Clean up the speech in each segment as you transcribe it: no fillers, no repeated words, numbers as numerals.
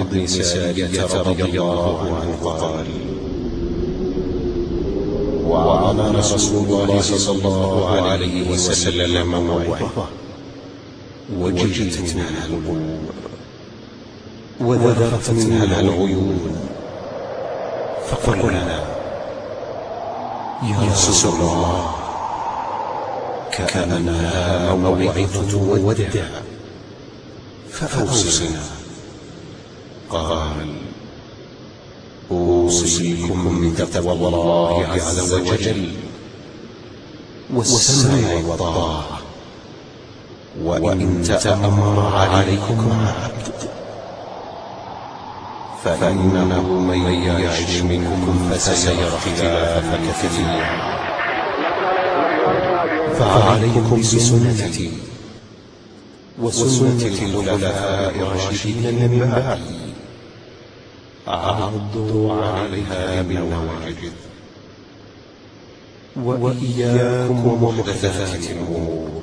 بن سارية رضي الله عنه قال: وعظنا رسول الله صلى الله عليه وسلم موعظة وجلت منها القلوب وذرفت منها العيون، فقلنا: يا رسول الله، كأنها موعظة وداع، فأوصنا. قال: أوصيكم بتقوى الله عز وجل والسمع والطاعة، وإن تأمر عليكم عبد فإنه من يعش منكم فسيرى اختلافا كثيرا، فعليكم بسنتي وسنة الخلفاء الراشدين من بعدي، عضوا عليها بالنواجذ، وإياكم ومحدثات الأمور،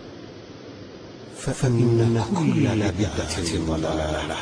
فإن كل بدعة ضلالة.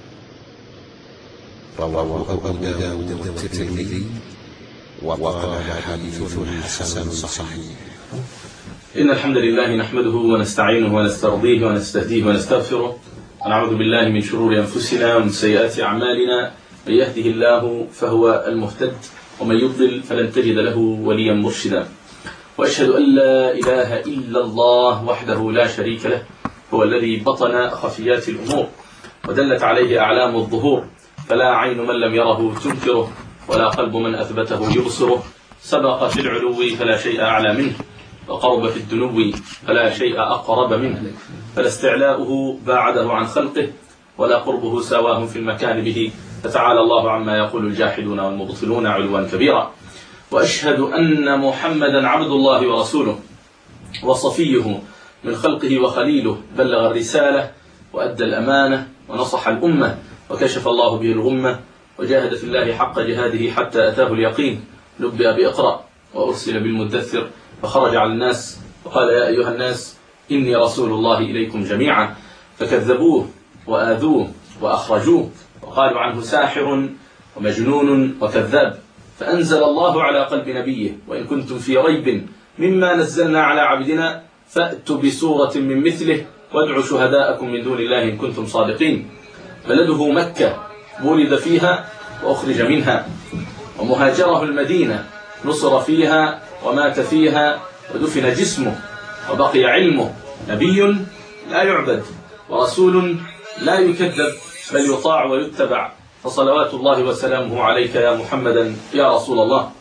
رواه أبو داود والترمذي وقال حديث حسن صحيح. إن الحمد لله نحمده ونستعينه ونسترضيه ونستهديه ونستغفره، ونعوذ بالله من شرور أنفسنا ومن سيئات أعمالنا. من يهده الله فهو المهتد، ومن يضلل فلن تجد له وليا مرشدا. وأشهد أن لا إله إلا الله وحده لا شريك له، هو الذي بطن خفيات الأمور ودلت عليه أعلام الظهور، فلا عين من لم يره تنكره، ولا قلب من أثبته يبصره. سبق في العلو فلا شيء أعلى منه، وقرب في الدنو فلا شيء أقرب منه، فلا استعلاؤه باعده عن خلقه، ولا قربه ساواهم في المكان به، فتعالى الله عما يقول الجاحدون والمبطلون علوا كبيرا. وأشهد أن محمدا عبد الله ورسوله وصفيه من خلقه وخليله، بلغ الرسالة وأدى الأمانة ونصح الأمة، وكشف الله به الغمة، وجاهد في الله حق جهاده حتى أتاه اليقين. نبئ بإقرأ وأرسل بالمدثر، فخرج على الناس وقال: يا أيها الناس إني رسول الله إليكم جميعا. فكذبوه وآذوه وأخرجوه، وقالوا عنه ساحر ومجنون وكذاب. فأنزل الله على قلب نبيه: وإن كنتم في ريب مما نزلنا على عبدنا فأتوا بسورة من مثله وادعوا شهداءكم من دون الله إن كنتم صادقين. بلده مكة، ولد فيها وأخرج منها، ومهاجره المدينة، نصر فيها ومات فيها ودفن جسمه، وبقي علمه. نبي لا يعبد، ورسول لا يكذب، بل يطاع ويتبع. فصلوات الله وسلامه عليك يا محمدا يا رسول الله.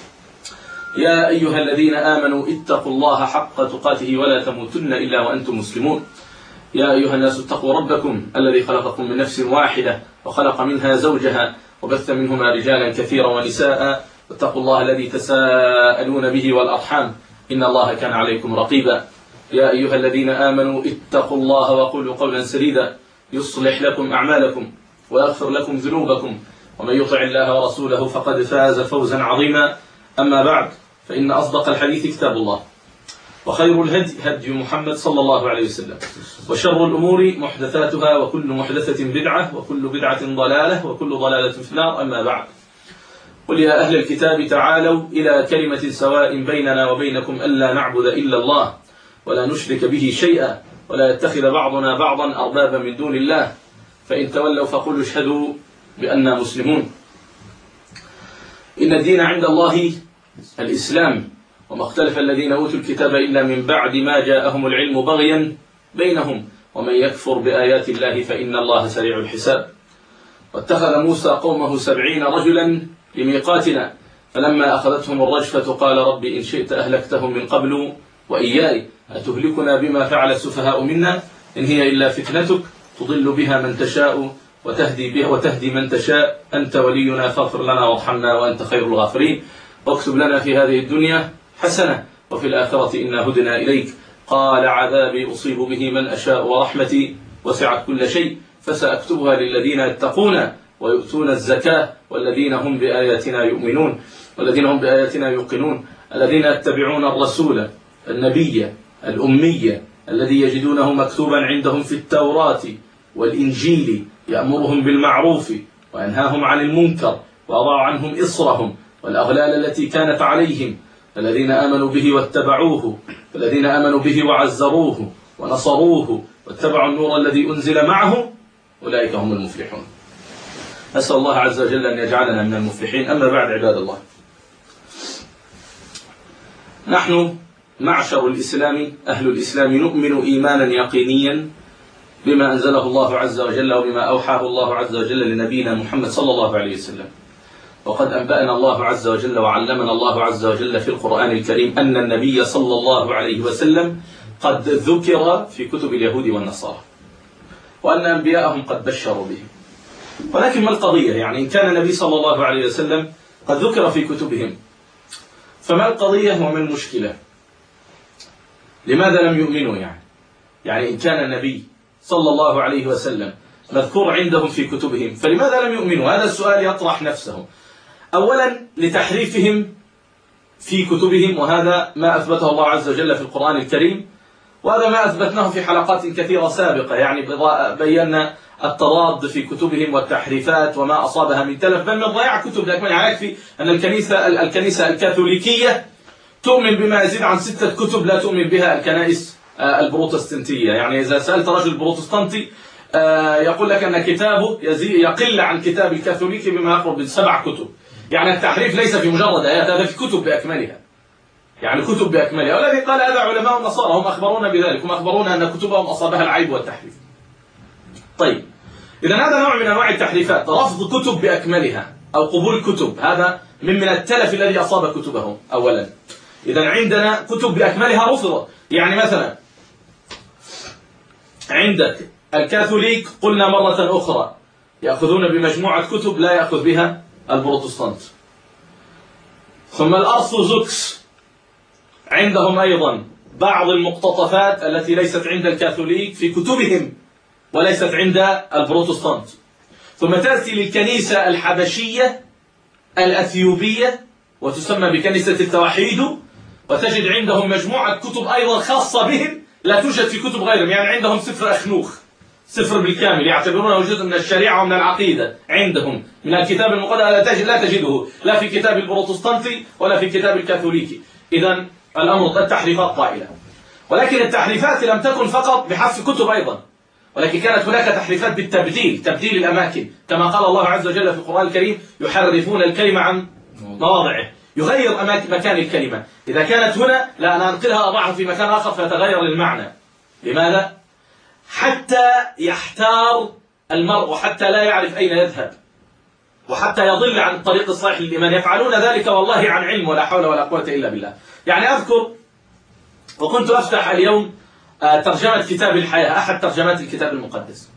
يا أيها الذين آمنوا اتقوا الله حق تقاته ولا تموتن إلا وأنتم مسلمون. يا أيها الناس اتقوا ربكم الذي خلقكم من نفس واحدة وخلق منها زوجها وبث منهما رجالا كثيرا ونساء، واتقوا الله الذي تساءلون به والأرحام إن الله كان عليكم رقيبا. يا أيها الذين آمنوا اتقوا الله وقولوا قولا سديدا يصلح لكم أعمالكم ويغفر لكم ذنوبكم، ومن يطع الله ورسوله فقد فاز فوزا عظيما. أما بعد، فإن أصدق الحديث كتاب الله، وخير الهدي هدي محمد صلى الله عليه وسلم، وشر الأمور محدثاتها، وكل محدثة بدعة، وكل بدعة ضلالة، وكل ضلالة في النار. أما بعد، قل يا أهل الكتاب تعالوا إلى كلمة سواء بيننا وبينكم ألا نعبد إلا الله ولا نشرك به شيئا ولا يتخذ بعضنا بعضا أربابا من دون الله، فإن تولوا فقولوا اشهدوا بأننا مسلمون. إن الدين عند الله الإسلام، وما اختلف الذين أوتوا الكتاب إلا من بعد ما جاءهم العلم بغيا بينهم، ومن يكفر بآيات الله فإن الله سريع الحساب. واتخذ موسى قومه 70 رجلا لميقاتنا، فلما أخذتهم الرجفة قال رب إن شئت أهلكتهم من قبل وإياي، أتهلكنا بما فعل السفهاء منا، إن هي إلا فتنتك تضل بها من تشاء وتهدي من تشاء، أنت ولينا فاغفر لنا وارحمنا وأنت خير الغافرين، واكتب لنا في هذه الدنيا حسنة وفي الآخرة إنا هدنا إليك. قال عذابي أصيب به من أشاء ورحمتي وسعت كل شيء، فسأكتبها للذين يتقون ويؤتون الزكاة والذين هم بآياتنا يؤمنون والذين هم بآياتنا يوقنون، الذين يتبعون الرسول النبي الأمي الذي يجدونه مكتوبا عندهم في التوراة والإنجيل يأمرهم بالمعروف وينهاهم عن المنكر ويضع عنهم إصرهم والأغلال التي كانت عليهم، الذين آمنوا به واتبعوه، الذين آمنوا به وعزروه ونصروه واتبعوا النور الذي أنزل معه، أولئك هم المفلحون. أسأل الله عز وجل أن يجعلنا من المفلحين. أما بعد، عباد الله، نحن معشر الإسلام، أهل الإسلام، نؤمن إيمانا يقينيا بما أنزله الله عز وجل وبما أوحاه الله عز وجل لنبينا محمد صلى الله عليه وسلم. وقد أنبأنا الله عز وجل وعلمنا الله عز وجل في القرآن الكريم أن النبي صلى الله عليه وسلم قد ذكر في كتب اليهود والنصارى، وأن أنبياءهم قد بشروا به. ولكن ما القضية؟ يعني إن كان النبي صلى الله عليه وسلم قد ذكر في كتبهم، فما القضية وما المشكلة؟ لماذا لم يؤمنوا؟ يعني إن كان النبي صلى الله عليه وسلم مذكور عندهم في كتبهم، فلماذا لم يؤمنوا؟ هذا السؤال يطرح نفسه. أولا لتحريفهم في كتبهم، وهذا ما أثبته الله عز وجل في القرآن الكريم، وهذا ما أثبتناه في حلقات كثيرة سابقة. يعني بينا التضاد في كتبهم والتحريفات وما أصابها من تلف، بل من ضياع كتب. لكن يكفي أن الكنيسة الكاثوليكية تؤمن بما يزيد عن 6 كتب لا تؤمن بها الكنائس البروتستانتية. يعني إذا سألت رجل بروتستانتي يقول لك أن كتابه يقل عن كتاب الكاثوليكي بما يقرب من 7 كتب. يعني التحريف ليس في مجرد آيات، هذا في كتب بأكملها، يعني كتب بأكملها. والذي قال هذا علماء النصارى، هم أخبرونا بذلك، هم أخبرونا أن كتبهم أصابها العيب والتحريف. طيب، إذا هذا نوع من أنواع التحريفات، رفض كتب بأكملها أو قبول كتب، هذا من التلف الذي أصاب كتبهم. أولا، إذا عندنا كتب بأكملها رفضت. يعني مثلا عندك الكاثوليك، قلنا مرة أخرى، يأخذون بمجموعة كتب لا يأخذ بها البروتستانت. ثم الأرثوذكس عندهم أيضا بعض المقتطفات التي ليست عند الكاثوليك في كتبهم وليست عند البروتستانت. ثم تأتي للكنيسة الحبشية الأثيوبية وتسمى بكنيسة التوحيد، وتجد عندهم مجموعة كتب أيضا خاصة بهم لا توجد في كتب غيرهم. يعني عندهم سفر أخنوخ، سفر بالكامل، يعتبرونه جزء من الشريعة ومن العقيدة عندهم من الكتاب المقدس، لا تجده لا في كتاب البروتستانتي ولا في كتاب الكاثوليكي. إذن الأمر التحريفات طائلة، ولكن التحريفات لم تكن فقط بحذف كتب أيضا، ولكن كانت هناك تحريفات بالتبديل، تبديل الأماكن، كما قال الله عز وجل في القرآن الكريم: يحرفون الكلمة عن مواضعه، يغير مكان الكلمة. إذا كانت هنا، لا، أنا أنقلها أضعها في مكان آخر فيتغير المعنى. لماذا؟ حتى يحتار المرء، وحتى لا يعرف أين يذهب، وحتى يضل عن الطريق الصحيح للإيمان. يفعلون ذلك والله عن علم، ولا حول ولا قوة إلا بالله. يعني أذكر وكنت أفتح اليوم ترجمة كتاب الحياة، أحد ترجمات الكتاب المقدس،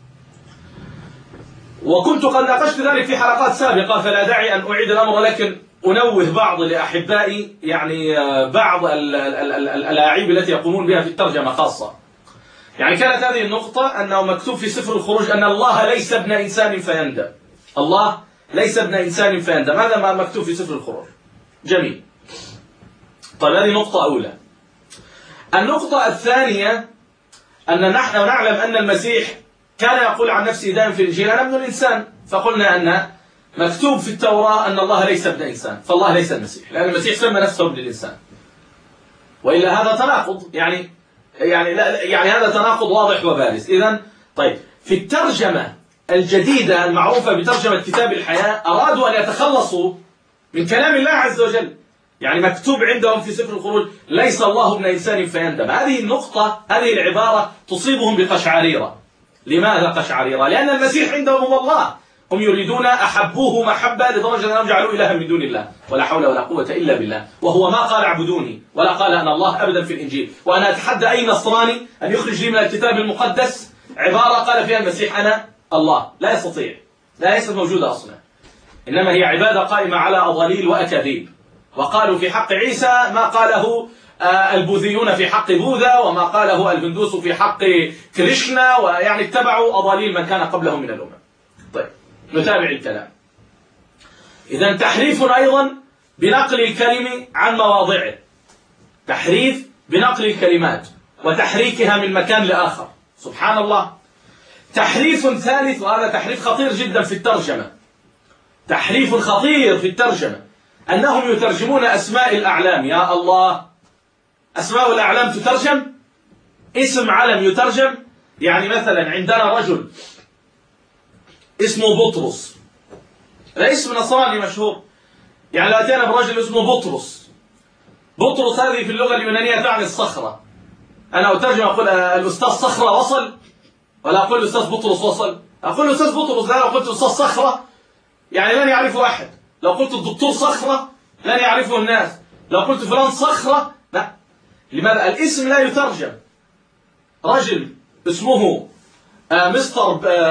وكنت قد ناقشت ذلك في حلقات سابقة، فلا داعي أن أعيد الأمر، لكن أنوه بعض لأحبائي، يعني بعض الألاعيب التي يقومون بها في الترجمة خاصة. يعني كانت هذه النقطة أنه مكتوب في سفر الخروج أن الله ليس ابن إنسان فيندم. الله ليس ابن إنسان فيندم، هذا ما مكتوب في سفر الخروج. جميل. طيب، هذه نقطة أولى. النقطة الثانية أن نحن نعلم أن المسيح كان يقول عن نفسه دائما في الإنجيل: أنا ابن الإنسان. فقلنا أن مكتوب في التوراة أن الله ليس ابن إنسان، فالله ليس المسيح، لأن المسيح سمى نفسه ابن الإنسان. وإلا هذا تناقض، يعني هذا تناقض واضح وبارز. إذن طيب، في الترجمة الجديدة المعروفة بترجمة كتاب الحياة أرادوا أن يتخلصوا من كلام الله عز وجل. يعني مكتوب عندهم في سفر الخروج: ليس الله ابن إنسان فيندم. هذه النقطة، هذه العبارة تصيبهم بقشعريرة. لماذا قشعريرة؟ لأن المسيح عندهم هو الله، هم يريدون أحبوه محبة لدرجة أنهم جعلوا إلها من دون الله، ولا حول ولا قوة إلا بالله. وهو ما قال اعبدوني ولا قال أنا الله أبدا في الإنجيل. وأنا أتحدى أي نصراني أن يخرج لي من الكتاب المقدس عبارة قال فيها المسيح أنا الله. لا يستطيع، ليست موجودة أصلا. إنما هي عبادة قائمة على أضاليل وأكاذيب. وقالوا في حق عيسى ما قاله البوذيون في حق بوذا، وما قاله الهندوس في حق كريشنا، ويعني اتبعوا أضاليل من كان قبلهم من الأمم. طيب، نتابع الكلام. إذن تحريف أيضا بنقل الكلمة عن مواضعه، تحريف بنقل الكلمات وتحريكها من مكان لآخر. سبحان الله، تحريف ثالث، وهذا تحريف خطير جدا في الترجمة، تحريف خطير في الترجمة، أنهم يترجمون أسماء الأعلام. يا الله، أسماء الأعلام تترجم، اسم علم يترجم. يعني مثلا عندنا رجل اسمه بطرس، هذا اسم نصراني مشهور، يعني لو أتينا برجل اسمه بطرس، بطرس هذه في اللغة اليونانية تعني الصخرة. أنا أترجم أقول الأستاذ صخرة وصل، ولا أقول الأستاذ بطرس وصل، أقول الأستاذ بطرس. لا، لو قلت الأستاذ صخرة يعني لن يعرفه أحد، لو قلت الدكتور صخرة لن يعرفه الناس، لو قلت فلان صخرة لا. لماذا؟ الاسم لا يترجم. رجل اسمه مستر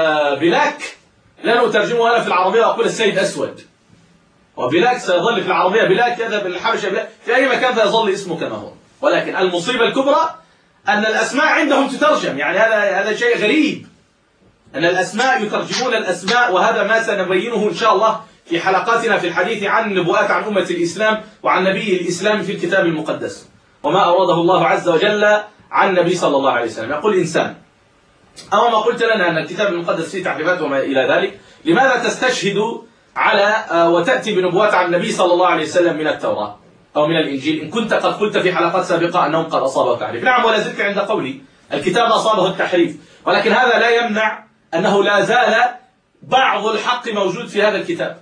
بلاك لن أترجمه أنا في العربية وأقول السيد أسود، وبلاك سيظل في العربية بلاك، يذهب للحبشة بلاك، في أي مكان سيظل اسمه كما هو. ولكن المصيبة الكبرى أن الأسماء عندهم تترجم. يعني هذا شيء غريب، أن الأسماء يترجمون الأسماء، وهذا ما سنبينه إن شاء الله في حلقاتنا في الحديث عن النبوءات عن أمة الإسلام وعن نبي الإسلام في الكتاب المقدس، وما أوردة الله عز وجل عن النبي صلى الله عليه وسلم. يقول الإنسان: أما ما قلت لنا أن الكتاب المقدس فيه تحريفات وما إلى ذلك، لماذا تستشهد على وتأتي بنبوات عن النبي صلى الله عليه وسلم من التوراة أو من الإنجيل إن كنت قد قلت في حلقات سابقة أنهم قد أصابوا التحريف؟ نعم، ولا زلت عند قولي الكتاب أصابه التحريف، ولكن هذا لا يمنع أنه لا زال بعض الحق موجود في هذا الكتاب.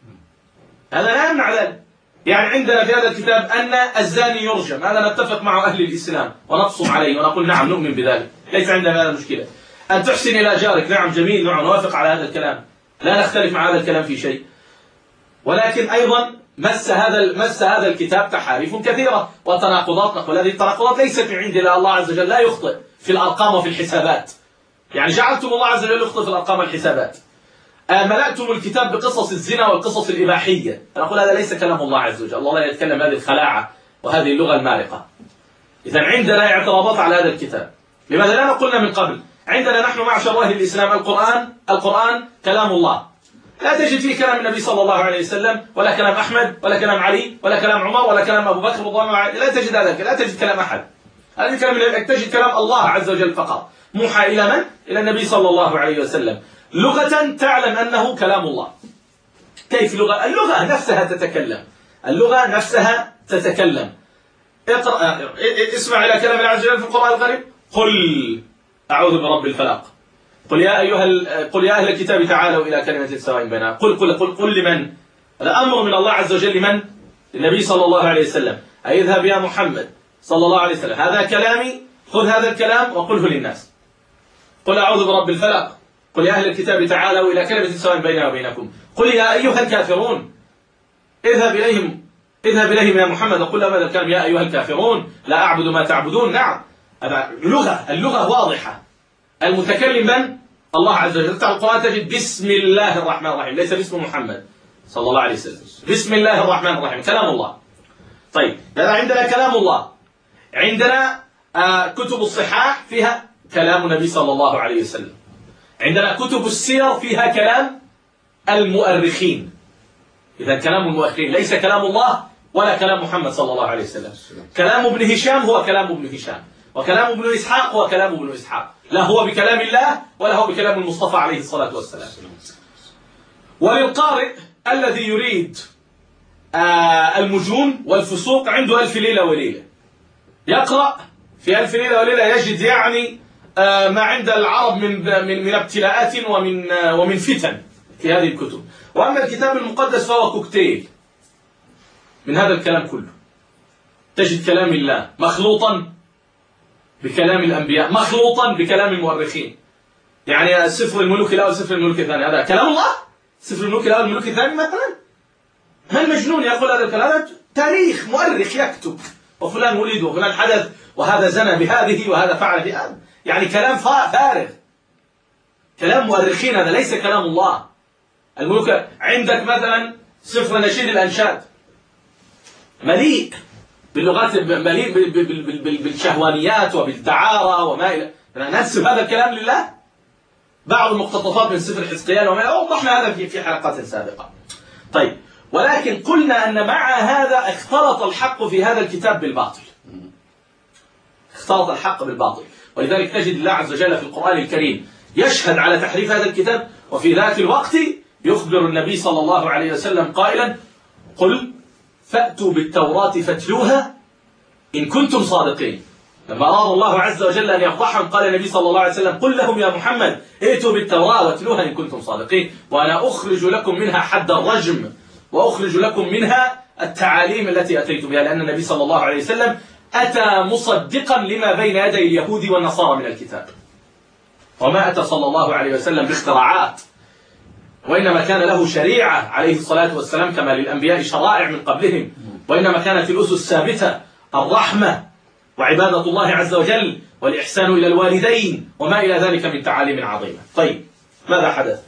هذا لا يمنع ذلك. يعني عندنا في هذا الكتاب أن الزاني يرجم، هذا نتفق مع أهل الإسلام ونقصم عليه ونقول نعم نؤمن بذلك، ليس عندنا هذا المشكلة. أن تحسن إلى جارك، نعم جميل، نعم نوافق على هذا الكلام، لا نختلف مع هذا الكلام في شيء. ولكن أيضا مس هذا الكتاب تحاريف كثيرة وتناقضات. نقول هذه التناقضات ليست من عند الله عز وجل، لا يخطئ في الأرقام وفي الحسابات. يعني جعلتم الله عز وجل يخطئ في الأرقام والحسابات. ملأتم الكتاب بقصص الزنا والقصص الإباحية. نقول هذا ليس كلام الله عز وجل، الله لا يتكلم هذه الخلاعة وهذه اللغة المارقة. إذن عندنا اعتراضات على هذا الكتاب. لماذا لا نقولنا من قبل؟ عندنا نحن معشر أهل الإسلام القرآن كلام الله، لا تجد فيه كلام النبي صلى الله عليه وسلم، ولا كلام أحمد، ولا كلام علي، ولا كلام عمر، ولا كلام أبو بكر رضي الله عنه، لا تجد هذا، لا تجد كلام أحد. هذا الكلام تجد كلام الله عز وجل فقط، موحى إلى من؟ إلى النبي صلى الله عليه وسلم. لغة تعلم أنه كلام الله. كيف لغة؟ اللغة نفسها تتكلم، اللغة نفسها تتكلم. اقرأ، اسمع إلى كلام الله عز وجل في القرآن الكريم: قل أعوذ برب الفلق، قل يا أهل الكتاب تعالوا إلى كلمة سواء بيننا. قل لمن؟ هذا أمر من الله عز وجل لمن؟ للنبي صلى الله عليه وسلم. أي اذهب يا محمد صلى الله عليه وسلم، هذا كلامي، خذ هذا الكلام وقله للناس. قل أعوذ برب الفلق، قل يا أهل الكتاب تعالوا إلى كلمة سواء بيننا وبينكم. قل يا أيها الكافرون، اذهب إليهم يا محمد وقل لهم هذا الكلام: يا أيها الكافرون لا أعبد ما تعبدون. نعم، اللغة واضحة. المتكلم من؟ الله عز وجل. تفتح القرآن تجد بسم الله الرحمن الرحيم، ليس باسم محمد صلى الله عليه وسلم، بسم الله الرحمن الرحيم، كلام الله. طيب، هذا عندنا كلام الله. عندنا كتب الصحاح فيها كلام النبي صلى الله عليه وسلم. عندنا كتب السير فيها كلام المؤرخين. إذا كلام المؤرخين ليس كلام الله ولا كلام محمد صلى الله عليه وسلم. كلام ابن هشام هو كلام ابن هشام، وكلام ابن إسحاق هو كلام ابن إسحاق، لا هو بكلام الله ولا هو بكلام المصطفى عليه الصلاة والسلام. وللقارئ الذي يريد المجون والفسوق عنده ألف ليلة وليلة، يقرأ في ألف ليلة وليلة يجد يعني ما عند العرب من ابتلاءات ومن فتن في هذه الكتب. وأما الكتاب المقدس فهو كوكتيل من هذا الكلام كله. تجد كلام الله مخلوطا بكلام الأنبياء، مخلوطا بكلام المؤرخين. يعني سفر الملوك الأول، سفر الملوك الثاني، هذا كلام الله. سفر الملوك الأول، الملوك الثاني مثلا. ما المجنون يقول هذا الكلام؟ هذا تاريخ مؤرخ يكتب، وفلان ولد وفلان حدث وهذا زنى بهذه وهذا فعل بهذا. يعني كلام فارغ، كلام مؤرخين، هذا ليس كلام الله. الملوك عندك مثلا سفر نشيد الأنشاد مليء باللغات، مليء بالشهوانيات وبالدعارة وما إلى. ننسب هذا الكلام لله. بعض المقتطفات من سفر حزقيال وما وضحنا هذا في حلقات سابقة. طيب، ولكن قلنا أن مع هذا اختلط الحق في هذا الكتاب بالباطل، اختلط الحق بالباطل. ولذلك تجد الله عز وجل في القرآن الكريم يشهد على تحريف هذا الكتاب، وفي ذاك الوقت يخبر النبي صلى الله عليه وسلم قائلا: قل فأتوا بالتوراة فاتلوها إن كنتم صادقين. لما أراد الله عز وجل أن يفضحهم قال النبي صلى الله عليه وسلم: قل لهم يا محمد ائتوا بالتوراة واتلوها إن كنتم صادقين، وأنا أخرج لكم منها حد الرجم، وأخرج لكم منها التعاليم التي أتيت بها، لأن النبي صلى الله عليه وسلم أتى مصدقا لما بين يدي اليهود والنصارى من الكتاب، وما أتى صلى الله عليه وسلم باختراعات، وإنما كان له شريعة عليه الصلاة والسلام كما للأنبياء شرائع من قبلهم، وإنما كانت الأسس ثابتة: الرحمة وعبادة الله عز وجل والإحسان إلى الوالدين وما إلى ذلك من تعاليم عظيمة. طيب، ماذا حدث؟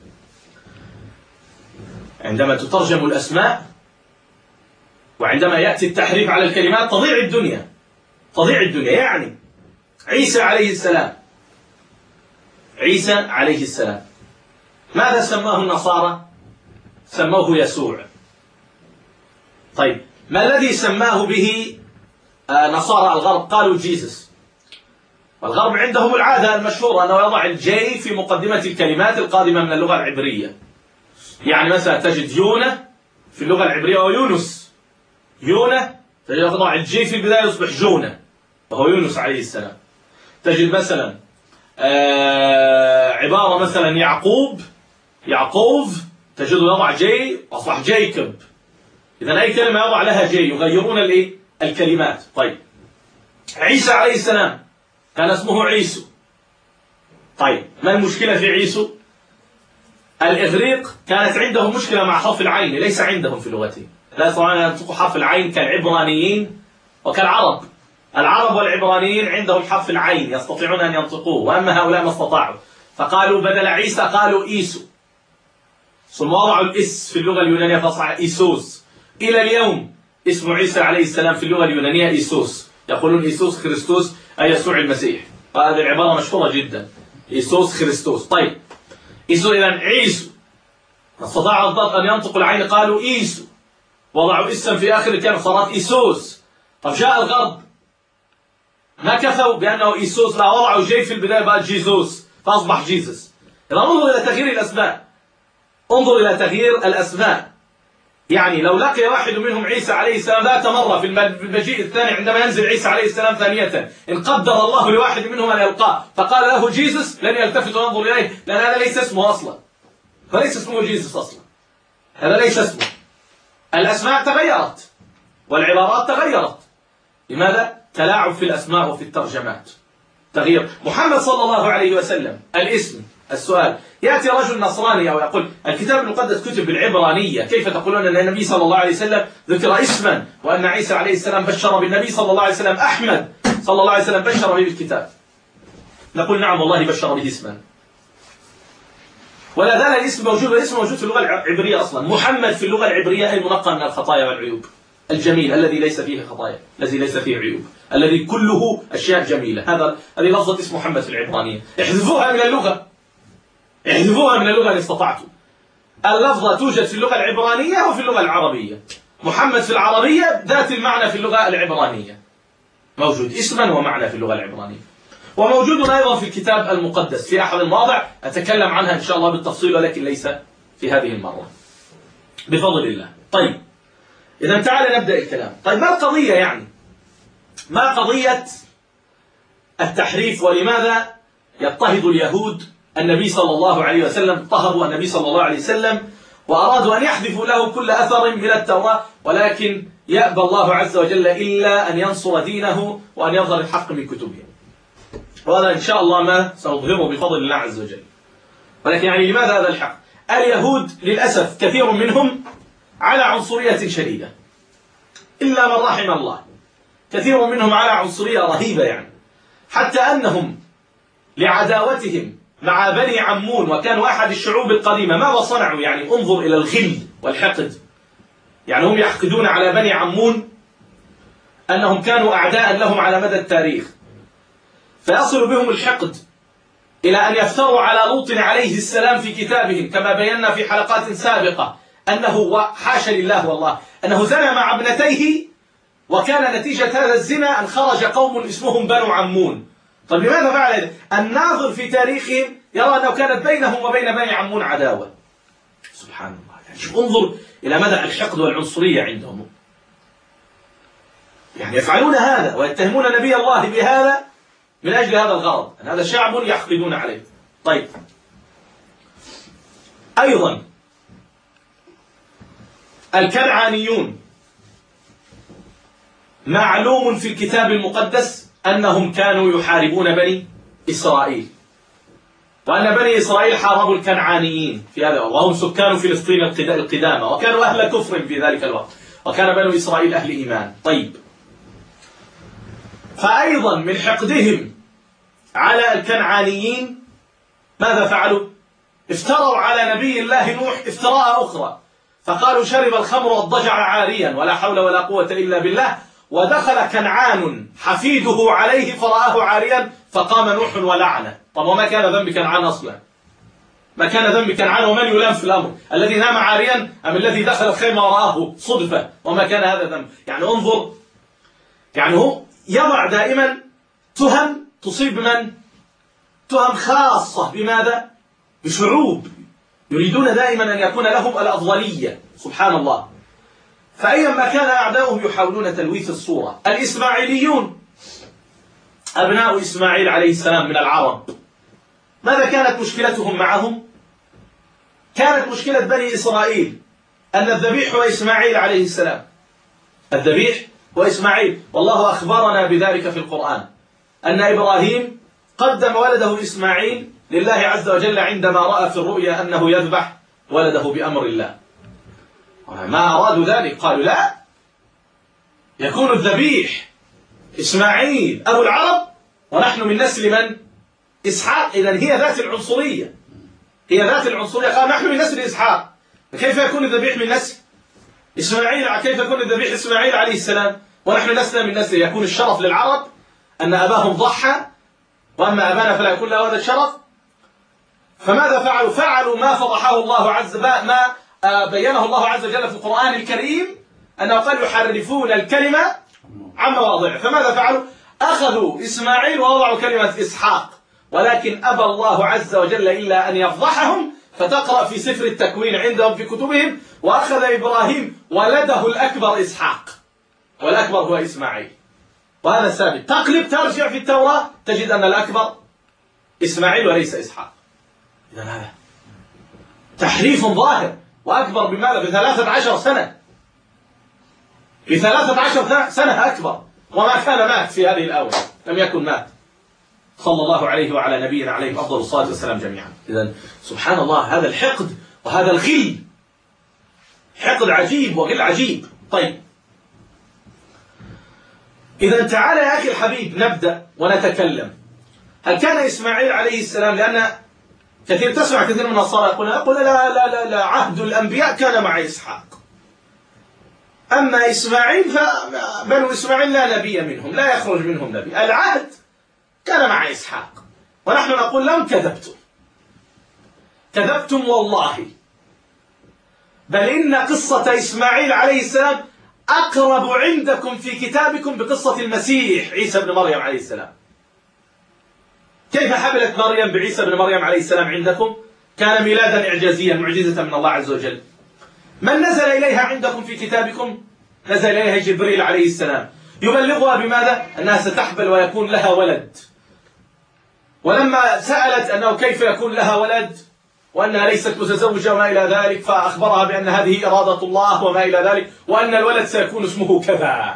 عندما تترجم الأسماء وعندما يأتي التحريف على الكلمات تضيع الدنيا، تضيع الدنيا. يعني عيسى عليه السلام، عيسى عليه السلام ماذا سماه النصارى؟ سموه يسوع. طيب، ما الذي سماه به نصارى الغرب؟ قالوا جيسس. والغرب عندهم العادة المشهورة أنه يضع الجي في مقدمة الكلمات القادمة من اللغة العبرية. يعني مثلا تجد يونا في اللغة العبرية ويونس، يونا تجد يضع الجي في البداية يصبح جونا وهو يونس عليه السلام. تجد مثلا عبارة مثلا يعقوب، يعقوب تجد يضع جي أصبح جيكب. إذن أي كلمة يضع لها جي يغيرون الكلمات. طيب، عيسى عليه السلام كان اسمه عيسو. طيب، ما المشكلة في عيسو؟ الإغريق كانت عندهم مشكلة مع حرف العين، ليس عندهم في لغتهم، لا يستطيعون أن ينطقوا حرف العين كالعبرانيين وكالعرب. العرب والعبرانيين عندهم حرف العين يستطيعون أن ينطقوه، وأما هؤلاء ما استطاعوا، فقالوا بدل عيسى قالوا إيسو، ثم وضعوا الإس في اللغة اليونانية فأصبح إيسوس. إلى اليوم اسم عيسى عليه السلام في اللغة اليونانية إيسوس، يقولون إيسوس خريستوس أي يسوع المسيح، وهذه العبارة مشهورة جدا، إيسوس خريستوس. طيب، إيسو إذن عيسو، استطاع الضبط أن ينطق العين قالوا إيسو، وضعوا اسم في آخر الكلمة صارت إيسوس. طب جاء الغرب ما كفوا بأنه إيسوس، لا وضعوا جي في البداية بقى جيزوس فأصبح جيزس. إذن انظر إلى تغيير الأسماء، انظر إلى تغيير الأسماء. يعني لو لقي واحد منهم عيسى عليه السلام ذات مرة في المجيء الثاني عندما ينزل عيسى عليه السلام ثانية، إن قدر الله لواحد منهم أن يلقاه فقال له جيسس لن يلتفت وينظر إليه، لأن هذا ليس اسمه أصلا، فليس اسمه جيسس أصلا، هذا ليس اسمه. الأسماء تغيرت والعبارات تغيرت. لماذا؟ تلاعب في الأسماء وفي الترجمات، تغيير. محمد صلى الله عليه وسلم الاسم، السؤال، يأتي رجل نصراني أو يقول الكتاب المقدس كتب بالعبرانية، كيف تقولون أن النبي صلى الله عليه وسلم ذكر اسما، وأن عيسى عليه السلام بشر بالنبي صلى الله عليه وسلم، أحمد صلى الله عليه وسلم بشر به بالكتاب؟ نقول نعم والله بشر به اسما، ولا زال الاسم موجود، والاسم موجود في اللغة العبرية أصلا. محمد في اللغة العبرية المنقى من الخطايا والعيوب، الجميل الذي ليس فيه خطايا، الذي ليس فيه عيوب، الذي كله أشياء جميلة. هذه لفظة اسم محمد في العبرانية، احذفوها من اللغة، احذفوها من اللغة إن استطعتم. اللفظة توجد في اللغة العبرانية وفي اللغة العربية. محمد في العربية ذات المعنى في اللغة العبرانية، موجود اسما ومعنى في اللغة العبرانية، وموجود أيضا في الكتاب المقدس في أحد المواضع أتكلم عنها إن شاء الله بالتفصيل، ولكن ليس في هذه المرة بفضل الله. طيب، إذا تعال نبدأ الكلام. طيب، ما القضية يعني؟ ما قضية التحريف، ولماذا يضطهد اليهود النبي صلى الله عليه وسلم؟ اضطهدوا النبي صلى الله عليه وسلم وأرادوا أن يحذفوا له كل أثر من التوراة، ولكن يأبى الله عز وجل إلا أن ينصر دينه وأن يظهر الحق من كتبه، وهذا إن شاء الله ما سنظهره بفضل الله عز وجل. ولكن يعني لماذا هذا الحق؟ اليهود للأسف كثير منهم على عنصرية شديدة إلا من رحم الله، كثير منهم على عنصرية رهيبة، يعني حتى أنهم لعداوتهم مع بني عمون، وكانوا أحد الشعوب القديمة، ماذا صنعوا؟ يعني انظر إلى الغل والحقد. يعني هم يحقدون على بني عمون أنهم كانوا أعداء لهم على مدى التاريخ، فيصل بهم الحقد إلى أن يفتروا على لوط عليه السلام في كتابهم، كما بينا في حلقات سابقة أنه وحاشا لله والله أنه زنى مع ابنتيه، وكان نتيجة هذا الزنا أن خرج قوم اسمهم بنو عمون، طيب لماذا فعل هذا؟ الناظر في تاريخهم يرى أنه كانت بينهم وبين بني عمون عداوة. سبحان الله. يعني انظر إلى مدى الحقد والعنصرية عندهم. يعني يفعلون هذا ويتهمون نبي الله بهذا من أجل هذا الغرض، أن هذا شعب يحقدون عليه. طيب أيضا الكنعانيون معلوم في الكتاب المقدس أنهم كانوا يحاربون بني إسرائيل، وأن بني إسرائيل حاربوا الكنعانيين في هذا، وهم سكان فلسطين القدامى، وكانوا أهل كفر في ذلك الوقت، وكان بنو إسرائيل أهل إيمان. طيب فأيضا من حقدهم على الكنعانيين ماذا فعلوا؟ افتروا على نبي الله نوح افتراء أخرى، فقالوا شرب الخمر والضجع عاريا ولا حول ولا قوة إلا بالله، ودخل كنعان حفيده عليه فرآه عاريا فقام نوح ولعنه. طب وما كان ذنب كنعان أصلا؟ ما كان ذنب كنعان ومن يلام في الأمر؟ الذي نام عاريا أم الذي دخل الخيمة ورآه صدفة؟ وما كان هذا ذنب. يعني انظر، يعني هو يضع دائما تهم تصيب من؟ تهم خاصة بماذا؟ بشعوب يريدون دائما أن يكون لهم الأفضلية. سبحان الله. فأيما كان أعداؤهم يحاولون تلويث الصورة. الإسماعيليون أبناء إسماعيل عليه السلام من العرب، ماذا كانت مشكلتهم معهم؟ كانت مشكلة بني إسرائيل أن الذبيح هو إسماعيل عليه السلام، الذبيح وإسماعيل، والله أخبرنا بذلك في القرآن أن إبراهيم قدم ولده إسماعيل لله عز وجل عندما رأى في الرؤيا أنه يذبح ولده بأمر الله. ما أرادوا ذلك، قالوا لا، يكون الذبيح إسماعيل أبو العرب ونحن من نسل من؟ إسحاق. إذن هي ذات العنصرية، هي ذات العنصرية. قال نحن من نسل إسحاق، كيف يكون الذبيح من نسل إسماعيل؟ كيف يكون الذبيح إسماعيل عليه السلام ونحن لسنا من نسل؟ يكون الشرف للعرب أن أباهم ضحى، وأما أبانا فلا يكون له هذا الشرف. فماذا فعلوا؟ فعلوا ما فضحه الله عز وجل، ما بينه الله عز وجل في القرآن الكريم، أنه قال يحرفون الكلمة عن مواضعه. فماذا فعلوا؟ أخذوا إسماعيل ووضعوا كلمة إسحاق، ولكن أبى الله عز وجل إلا أن يفضحهم. فتقرأ في سفر التكوين عندهم في كتبهم وأخذ إبراهيم ولده الأكبر إسحاق، والأكبر هو إسماعيل، وهذا ثابت. تقلب ترجع في التوراة تجد أن الأكبر إسماعيل وليس إسحاق. إذن هذا تحريف ظاهر، وأكبر بماذا؟ ب13 سنة، ب13 سنة أكبر، وما كان مات في هذه الآونة، لم يكن مات، صلى الله عليه وعلى نبينا عليه أفضل الصلاة والسلام جميعا. إذن سبحان الله، هذا الحقد وهذا الغل، حقد عجيب وغل عجيب. طيب إذن تعالى يا أخي الحبيب نبدأ ونتكلم. هل كان إسماعيل عليه السلام، لأن تسمع كثير من النصارى يقول لا لا لا لا، عهد الأنبياء كان مع إسحاق، أما إسماعيل فبنو إسماعيل لا نبي منهم، لا يخرج منهم نبي، العهد كان مع إسحاق. ونحن نقول لم كذبتم، كذبتم والله، بل إن قصة إسماعيل عليه السلام أقرب عندكم في كتابكم بقصة المسيح عيسى بن مريم عليه السلام. كيف حملت مريم بعيسى بن مريم عليه السلام عندكم؟ كان ميلادا إعجازيا، معجزة من الله عز وجل. من نزل إليها عندكم في كتابكم؟ نزل إليها جبريل عليه السلام، يبلغها بماذا؟ أنها ستحبل ويكون لها ولد. ولما سألت أنه كيف يكون لها ولد وأنها ليست متزوجة وما إلى ذلك، فأخبرها بأن هذه إرادة الله وما إلى ذلك، وأن الولد سيكون اسمه كذا.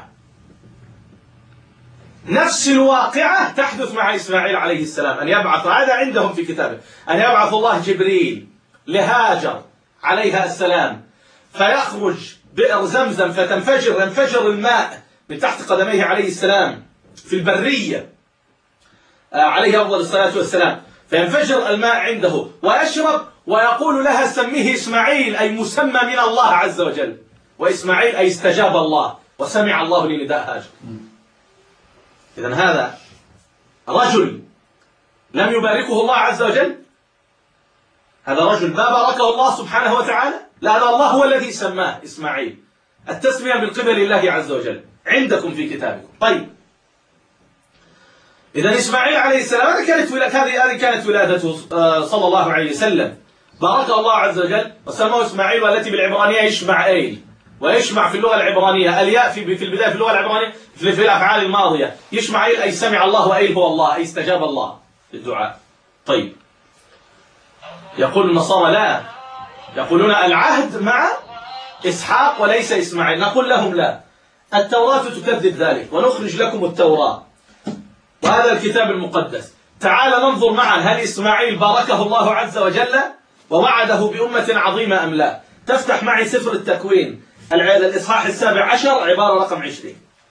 نفس الواقعة تحدث مع إسماعيل عليه السلام، أن يبعث، هذا عندهم في كتابه، أن يبعث الله جبريل لهاجر عليها السلام، فيخرج بئر زمزم ينفجر الماء من تحت قدميه عليه السلام في البرية عليه أفضل الصلاة والسلام، فينفجر الماء عنده ويشرب، ويقول لها سميه إسماعيل، أي مسمى من الله عز وجل، وإسماعيل أي استجاب الله وسمع الله لنداء هاجر. إذن هذا رجل لم يباركه الله عز وجل، هذا رجل ما باركه الله سبحانه وتعالى، لا، هذا الله هو الذي سماه إسماعيل، التسمية من قبل الله عز وجل عندكم في كتابكم. طيب إذا إسماعيل عليه السلام هذه كانت ولادته صلى الله عليه وسلم، بارك الله عز وجل وسماه إسماعيل، والتي بالعبرانية يشمعيل، ويشمع في اللغة العبرانية الياء في البداية في اللغة العبرانية في الأفعال الماضية، يشمعيل أي سمع الله، وأيل هو الله أي استجاب الله للدعاء. طيب، يقول النصارى لا، يقولون العهد مع إسحاق وليس إسماعيل. نقول لهم لا، التوراة تكذب ذلك، ونخرج لكم التوراة وهذا الكتاب المقدس. تعال ننظر معا هل إسماعيل باركه الله عز وجل ووعده بأمة عظيمة أم لا. تفتح معي سفر التكوين الإصحاح 17 عبارة رقم 20.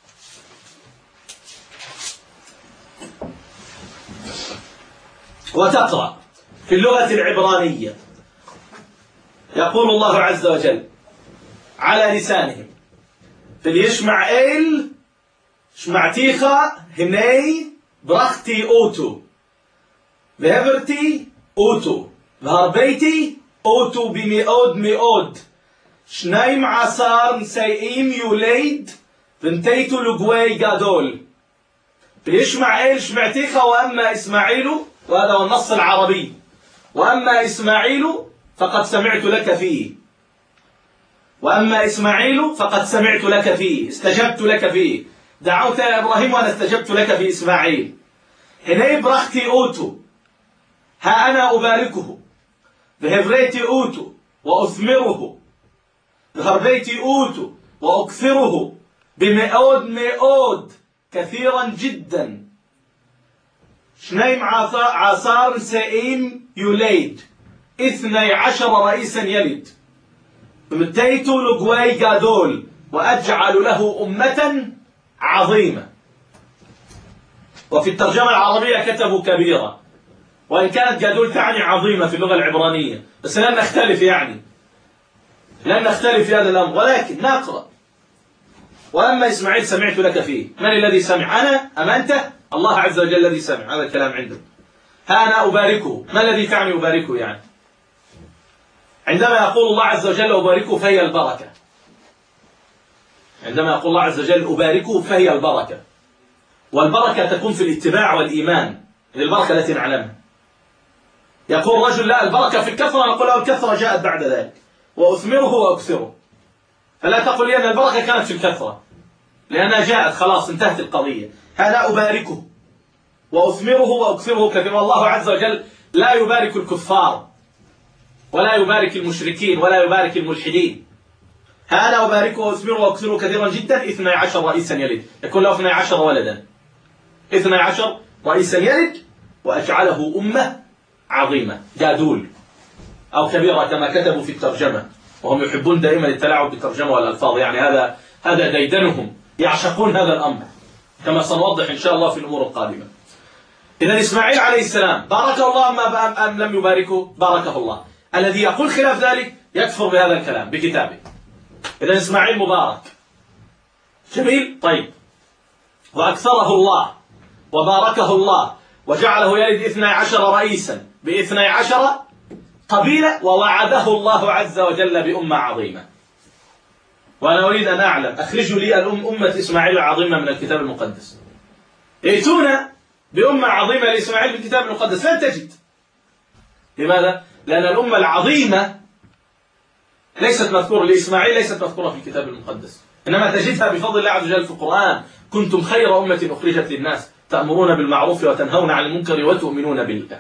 وتقرأ في اللغة العبرانية، يقول الله عز وجل على لسانهم في اليشمعيل شمعتيخا هني برختي أوتو بهبرتي أوتو بهربيتي أوتو بمئود شنايم عصار نسيئيم يوليد بنتيتو لقوي قادول بيشمعيل شمعتيخا وأما إسماعيل، وهذا هو النص العربي، وأما إسماعيل فقد سمعت لك فيه، وأما إسماعيل فقد سمعت لك فيه، استجبت لك فيه، دعوت يا إبراهيم وأنا استجبت لك في إسماعيل. هني برختي أوتو، ها أنا أباركه، بهبريتي أوتو وأثمره، بهربيتي أوتو وأكثره، بمئود كثيرا جدا. شنيم عصار سئيم يوليد 12 رئيسا يلد، متيتو لقوي قادول وأجعل له أمة عظيمة. وفي الترجمة العربية كتبوا كبيرة، وإن كانت قادول تعني عظيمة في اللغة العبرانية، بس لن نختلف لن نختلف في هذا الأمر، ولكن نقرأ. وأما إسماعيل سمعت لك فيه، من الذي سمع؟ أنا أم أنت؟ الله عز وجل الذي سمع، هذا الكلام عنده. ها أنا أباركه، ما الذي تعني أباركه يعني؟ عندما يقول الله عز وجل أباركه فهي البركة، عندما يقول الله عز وجل أباركه فهي البركة، والبركة تكون في الاتباع والإيمان، البركة التي نعلمها. يقول رجل لا البركة في الكثرة، نقول له الكثرة جاءت بعد ذلك، وأثمره وأكثره، فلا تقل لي أن البركة كانت في الكثرة، لأنها جاءت خلاص انتهت القضية. هذا أباركه وأثمره وأكثره كثيرا. والله عز وجل لا يبارك الكفار ولا يبارك المشركين ولا يبارك الملحدين. هذا أباركه وأثمره وأكثره كثيرا جدا 12 رئيسا يلد، يكون له 12 ولدا، 12 رئيسا يلد، وأجعله أمة عظيمة جادول أو كبيرة كما كتبوا في الترجمة، وهم يحبون دائما التلاعب بالترجمة والألفاظ، يعني هذا ديدنهم، يعشقون هذا الأمر كما سنوضح إن شاء الله في الأمور القادمة. إذا إسماعيل عليه السلام باركه الله أم لم يباركه؟ باركه الله. الذي يقول خلاف ذلك يكفر بهذا الكلام بكتابه. إذا إسماعيل مبارك جميل. طيب، وأكثره الله وباركه الله وجعله يلد 12 رئيسا ب12 قبيلة، ووعده الله عز وجل بأمة عظيمة. وأنا أريد أن أعلم، أخرجوا لي أمة إسماعيل العظيمة من الكتاب المقدس. ائتونا بأمة عظيمة لإسماعيل في الكتاب المقدس، لا تجد. لماذا؟ لأن الأمة العظيمة ليست مذكورة لإسماعيل، ليست مذكورة في الكتاب المقدس، إنما تجدها بفضل الله عز وجل في القرآن. كنتم خير أمة أخرجت للناس تأمرون بالمعروف وتنهون عن المنكر وتؤمنون بالله.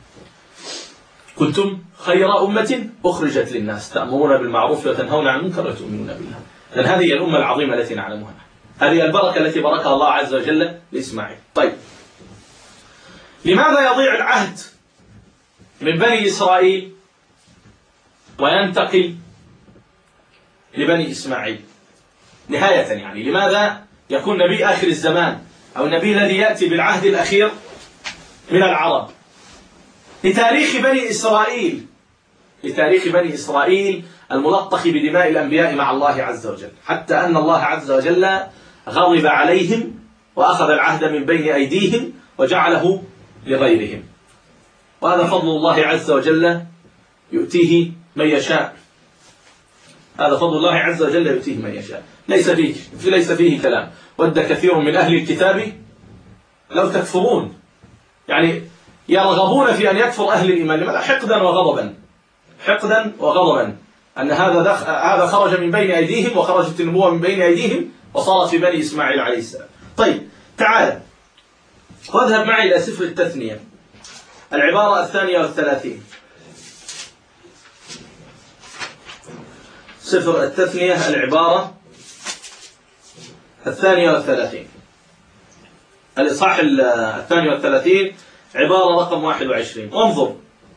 كنتم خير أمة أخرجت للناس تأمرون بالمعروف وتنهون عن المنكر وتؤمنون بالله. لأن هذه هي الأمة العظيمة التي نعلمها، هذه البركة التي باركها الله عز وجل لإسماعيل. طيب، لماذا يضيع العهد من بني إسرائيل وينتقل لبني إسماعيل نهاية؟ يعني لماذا يكون نبي آخر الزمان أو النبي الذي يأتي بالعهد الأخير من العرب؟ لتاريخ بني إسرائيل الملطخ بدماء الأنبياء مع الله عز وجل، حتى أن الله عز وجل غضب عليهم وأخذ العهد من بين أيديهم وجعله لغيرهم. وهذا فضل الله عز وجل يؤتيه من يشاء، هذا فضل الله عز وجل يؤتيه من يشاء، ليس فيه كلام. ود كثير من أهل الكتاب لو تكفرون، يعني يرغبون في أن يكفر أهل الإيمان. لماذا؟ حقدا وغضبا، حقدا وغضبا أن هذا خرج من بين أيديهم، وخرجت النبوة من بين أيديهم، وصارت في بني إسماعيل عليه السلام. طيب تعال واذهب معي إلى سفر التثنية، العبارة 32. سفر التثنية العبارة 32، الإصحاح 32 عبارة رقم 21. وانظر،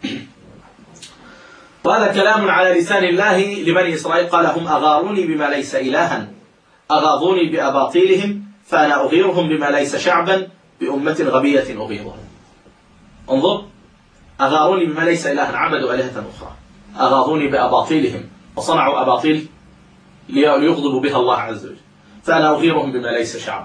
وهذا كلام على لسان الله لبني إسرائيل. قال: هم أغاروني بما ليس إلها، أغاظوني بأباطيلهم، فأنا أغيرهم بما ليس شعبا، بأمة غبية أغيظهم. انظر، أغاروني بما ليس إلها، عبدوا آلهة أخرى، أغاظوني بأباطيلهم وصنعوا أباطيل ليغضبوا بها الله عز وجل، فأنا أغيرهم بما ليس شعبا،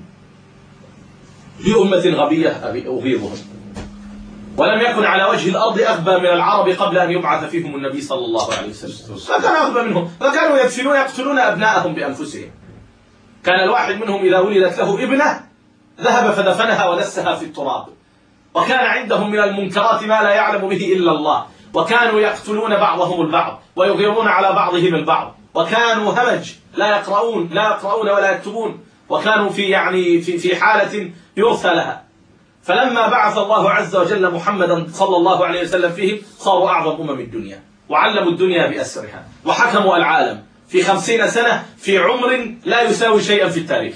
بأمة غبية أغيظهم. ولم يكن على وجه الأرض أغبى من العرب قبل أن يبعث فيهم النبي صلى الله عليه وسلم. فكان أغبى منهم، فكانوا يقتلون أبناءهم بأنفسهم. كان الواحد منهم إذا ولدت له ابنة ذهب فدفنها ودسها في التراب. وكان عندهم من المنكرات ما لا يعلم به إلا الله. وكانوا يقتلون بعضهم البعض ويغيرون على بعضهم البعض. وكانوا همج، لا يقرؤون ولا يكتبون. وكانوا في حالة يرثى لها. فلما بعث الله عز وجل محمدا صلى الله عليه وسلم فيهم، صاروا أعظم الدنيا، وعلموا الدنيا بأسرها، وحكموا العالم في 50 سنة في عمر لا يساوي شيئا في التاريخ.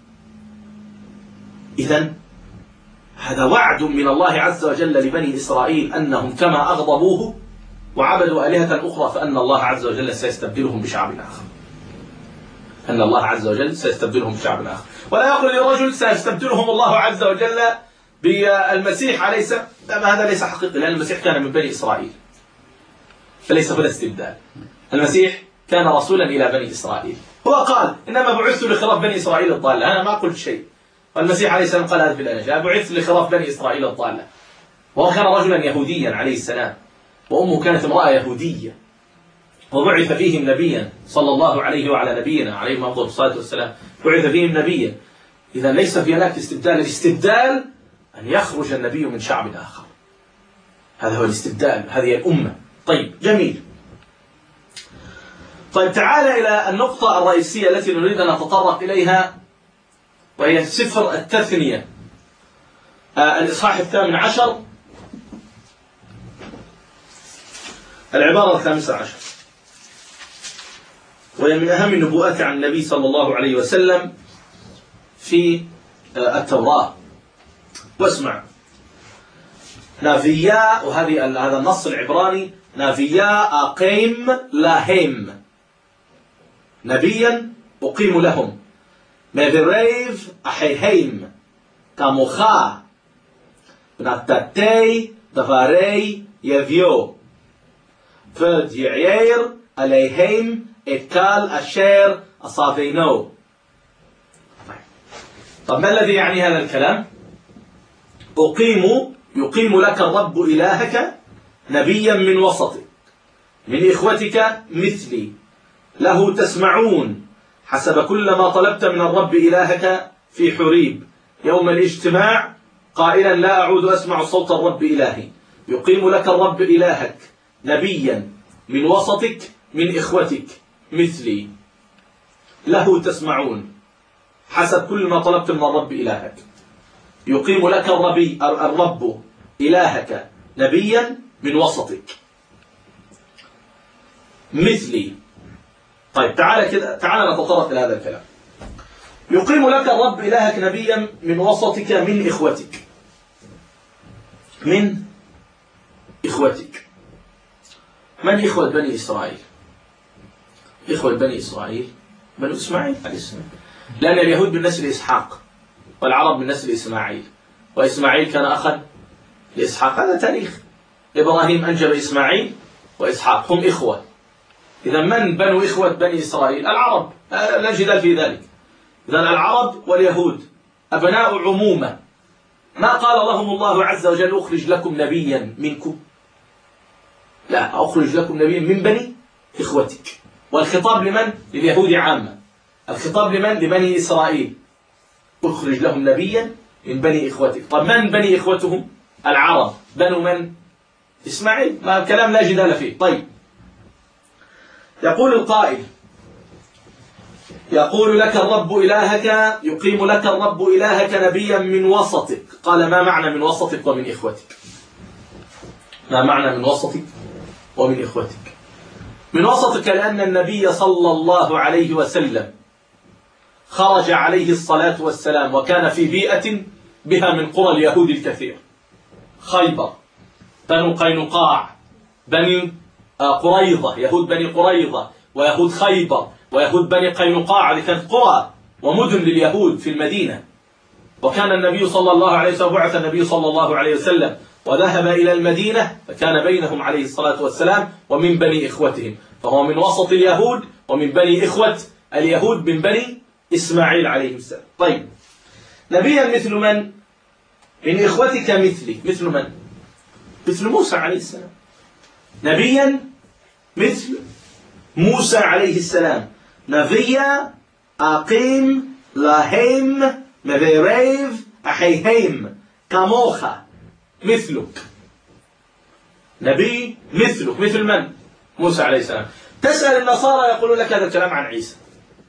إذن هذا وعد من الله عز وجل لبني إسرائيل أنهم كما أغضبوه وعبدوا آلهة أخرى، فأن الله عز وجل سيستبدلهم بشعب آخر. أن الله عز وجل سيستبدلهم بشعب آخر. ولا يقول لرجل سيستبدلهم الله عز وجل بالمسيح عليه السلام. هذا ليس حقيقي، لأن المسيح كان من بني إسرائيل، فليس هنا استبدال. المسيح كان رسولا إلى بني إسرائيل. هو قال: إنما بعثت لخراف بني إسرائيل الضالة. أنا ما قلت شيء. والمسيح عليه السلام قال هذا في الأناجيل: بعثت لخراف بني إسرائيل الضالة. وهو كان رجلا يهوديا عليه السلام، وأمه كانت امرأة يهودية، وبعث فيهم نبيا صلى الله عليه وعلى نبينا عليه أفضل الصلاة والسلام. بعث فيهم نبيا. إذا ليس في هناك استبدال. الاستبدال أن يخرج النبي من شعب آخر. هذا هو الاستبدال، هذه الأمة. طيب جميل. طيب تعال إلى النقطة الرئيسية التي نريد أن نتطرق إليها، وهي سفر التثنية الإصحاح 18 العبارة 15، وهي من أهم النبوءات عن النبي صلى الله عليه وسلم في التوراة. واسمع: نافيا، هذا النص العبراني: نافيا أقيم لهم، نبيا أقيم لهم، مذريف أحيهم كمخا بنتتي دفاري يفيو فد يعير عليهم إكال أشير أصافينو. طب ما الذي يعني هذا الكلام؟ يقيم لك الرب إلهك نبيا من وسطك، من إخوتك مثلي، له تسمعون حسب كل ما طلبت من الرب إلهك في حريب يوم الاجتماع، قائلا: لا أعود أسمع صوت الرب إلهي. يقيم لك الرب إلهك نبيا من وسطك، من إخوتك مثلي، له تسمعون حسب كل ما طلبت من الرب إلهك. يقيم لك الرب إلهك نبيا من وسطك مثلي. طيب تعال نتطرق إلى هذا الكلام. يقيم لك الرب إلهك نبيا من وسطك، من إخوتك. من إخوتك. من إخوة بني إسرائيل؟ إخوة بني إسرائيل بنو إسماعيل عليه السلام، لأن اليهود من نسل إسحاق، والعرب من نسل إسماعيل، وإسماعيل كان أخا لإسحاق. هذا تاريخ. إبراهيم أنجب إسماعيل وإسحاق، هم إخوة. إذا من بنو إخوة بني إسرائيل؟ العرب، لا جدال في ذلك. إذا العرب واليهود أبناء عمومة. ما قال لهم الله عز وجل: أخرج لكم نبيا منكم، لا، أخرج لكم نبيا من بني إخوتك. والخطاب لمن؟ لليهود عامة. الخطاب لمن؟ لبني إسرائيل. أخرج لهم نبيا من بني إخوتك. طب من بني إخوتهم؟ العرب. بنو من؟ إسماعيل. ما كلام لا جدال فيه. طيب، يقول القائل: يقول لك الرب إلهك، يقيم لك الرب إلهك نبيا من وسطك. قال: ما معنى من وسطك ومن إخوتك؟ ما معنى من وسطك ومن إخوتك؟ من وسطك لأن النبي صلى الله عليه وسلم خرج عليه الصلاة والسلام وكان في بيئة بها من قرى اليهود الكثير: خيبر، بنو قينقاع، بني قريظة، يهود بني قريظة، ويهود خيبر، ويهود بني قينقاع. هذه كانت قرى ومدن لليهود في المدينة. وكان النبي صلى الله عليه وسلم، بعث النبي صلى الله عليه وسلم وذهب إلى المدينة، فكان بينهم عليه الصلاة والسلام ومن بني إخوتهم، فهو من وسط اليهود ومن بني إخوة اليهود من بني إسماعيل عليه السلام. طيب، نبيا مثل من؟ من إخوتك مثلي. مثل من؟ مثل موسى عليه السلام. نبيا مثل موسى عليه السلام. نبيا أقيم لهم مبيريف أحيهم كموخا، مثلك. نبي مثلك. مثل من؟ موسى عليه السلام. تسأل النصارى يقولون لك هذا الكلام عن عيسى.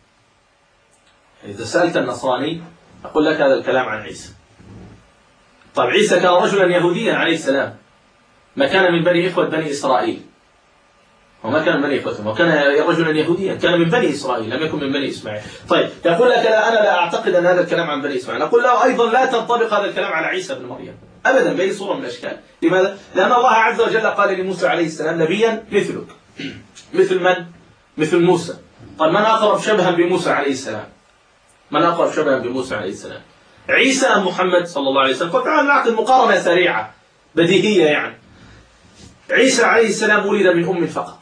إذا سألت النصراني يقول لك هذا الكلام عن عيسى. طيب، عيسى كان رجلا يهوديا عليه السلام، ما كان من بني إخوة بني إسرائيل، وما كان من بني إخوتهم، وكان رجلا يهوديا، كان من بني إسرائيل، لم يكن من بني إسماعيل. طيب، يقول لك: لا، أنا لا أعتقد أن هذا الكلام عن بني إسماعيل. نقول له: أيضا لا تنطبق هذا الكلام على عيسى بن مريم أبدا بأي صورة من الأشكال. لماذا؟ لأن الله عز وجل قال لموسى عليه السلام: نبيا مثلك. مثل من؟ مثل موسى. طيب، من أقرب شبها بموسى عليه السلام؟ من أقرب شبها بموسى عليه السلام؟ عيسى أم محمد صلى الله عليه وسلم؟ فتعال نعقد مقارنة سريعة بديهية يعني. عيسى عليه السلام ولد من أم فقط،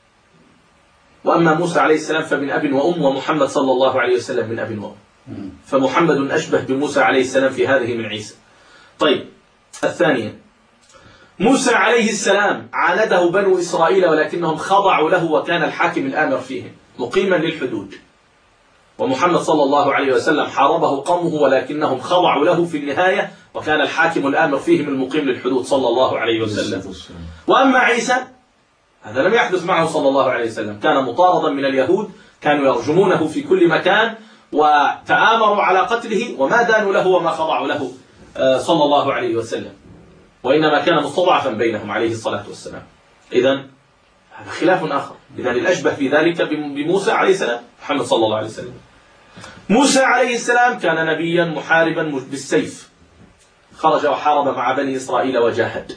وأما موسى عليه السلام فمن أب وأم، ومحمد صلى الله عليه وسلم من أب وأم. فمحمد أشبه بموسى عليه السلام في هذه من عيسى. طيب، الثانية: موسى عليه السلام عانده بنو إسرائيل ولكنهم خضعوا له، وكان الحاكم الآمر فيهم مقيما للحدود. ومحمد صلى الله عليه وسلم حاربه قومه ولكنهم خضعوا له في النهاية، وكان الحاكم الآمر فيهم المقيم للحدود صلى الله عليه وسلم. وأما عيسى هذا لم يحدث معه صلى الله عليه وسلم، كان مطاردا من اليهود، كانوا يرجمونه في كل مكان وتآمروا على قتله، وما دانوا له وما خضعوا له صلى الله عليه وسلم، وإنما كان مستضعفا بينهم عليه الصلاة والسلام. إذن هذا خلاف آخر. إذن الأشبه في ذلك بموسى عليه السلام محمد صلى الله عليه وسلم. موسى عليه السلام كان نبيا محاربا بالسيف، خرج وحارب مع بني إسرائيل وجاهد.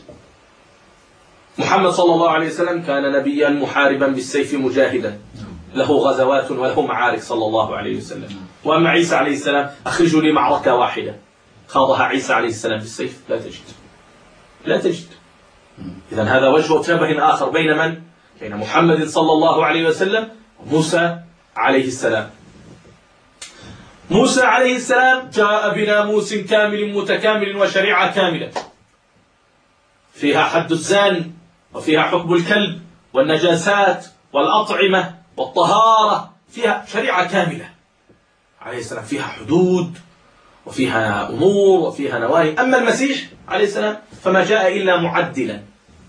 محمد صلى الله عليه وسلم كان نبيا محاربا بالسيف مجاهدا، له غزوات وله معارك صلى الله عليه وسلم. وأما عيسى عليه السلام، أخرجوا لي معركة واحدة خاضها عيسى عليه السلام بالسيف، لا تجد. إذن هذا وجه شبه آخر بين من؟ بين محمد صلى الله عليه وسلم وموسى عليه السلام. موسى عليه السلام جاء بناموس كامل متكامل وشريعة كاملة، فيها حد الزاني، وفيها حكم الكلب، والنجاسات، والأطعمة، والطهارة، فيها شريعة كاملة عليه السلام، فيها حدود، وفيها أمور، وفيها نواهي. أما المسيح عليه السلام فما جاء إلا معدلا،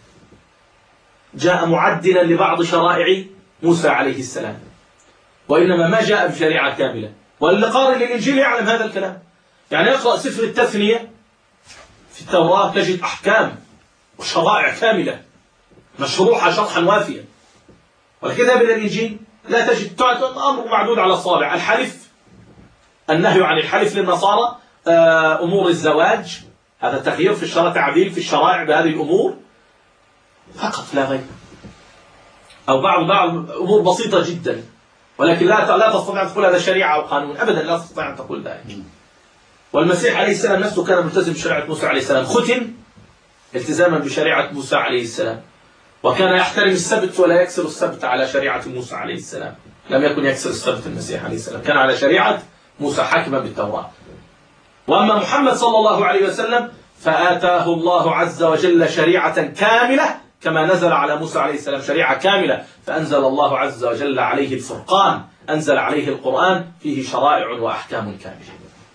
جاء معدلا لبعض شرائع موسى عليه السلام، وإنما ما جاء بشريعة كاملة. واللي قارئ للإنجيل يعلم هذا الكلام. يعني يقرأ سفر التثنية في التوراة تجد أحكام وشرائع كاملة مشروحة شرحا وافيا، والكتاب الإنجيل لا تجد، أمر معدود على الصابع. الحلف، النهي عن الحلف للنصارى، أمور الزواج، هذا تغيير في الشرع، تعديل في الشرائع بهذه الأمور فقط لا غير، أو بعض أمور بسيطة جدا، ولكن لا تستطيع أن تقول هذا شريعة أو قانون، أبدا لا تستطيع أن تقول ذلك. والمسيح عليه السلام نفسه كان ملتزم بشريعة موسى عليه السلام، ختم التزاما بشريعة موسى عليه السلام، وكان يحترم السبت ولا يكسر السبت على شريعة موسى عليه السلام. لم يكن يكسر السبت المسيح عليه السلام، كان على شريعة موسى حاكما بالتوراة. وأما محمد صلى الله عليه وسلم فآتاه الله عز وجل شريعة كاملة كما نزل على موسى عليه السلام شريعة كاملة، فأنزل الله عز وجل عليه الفرقان، أنزل عليه القرآن فيه شرائع وأحكام كاملة.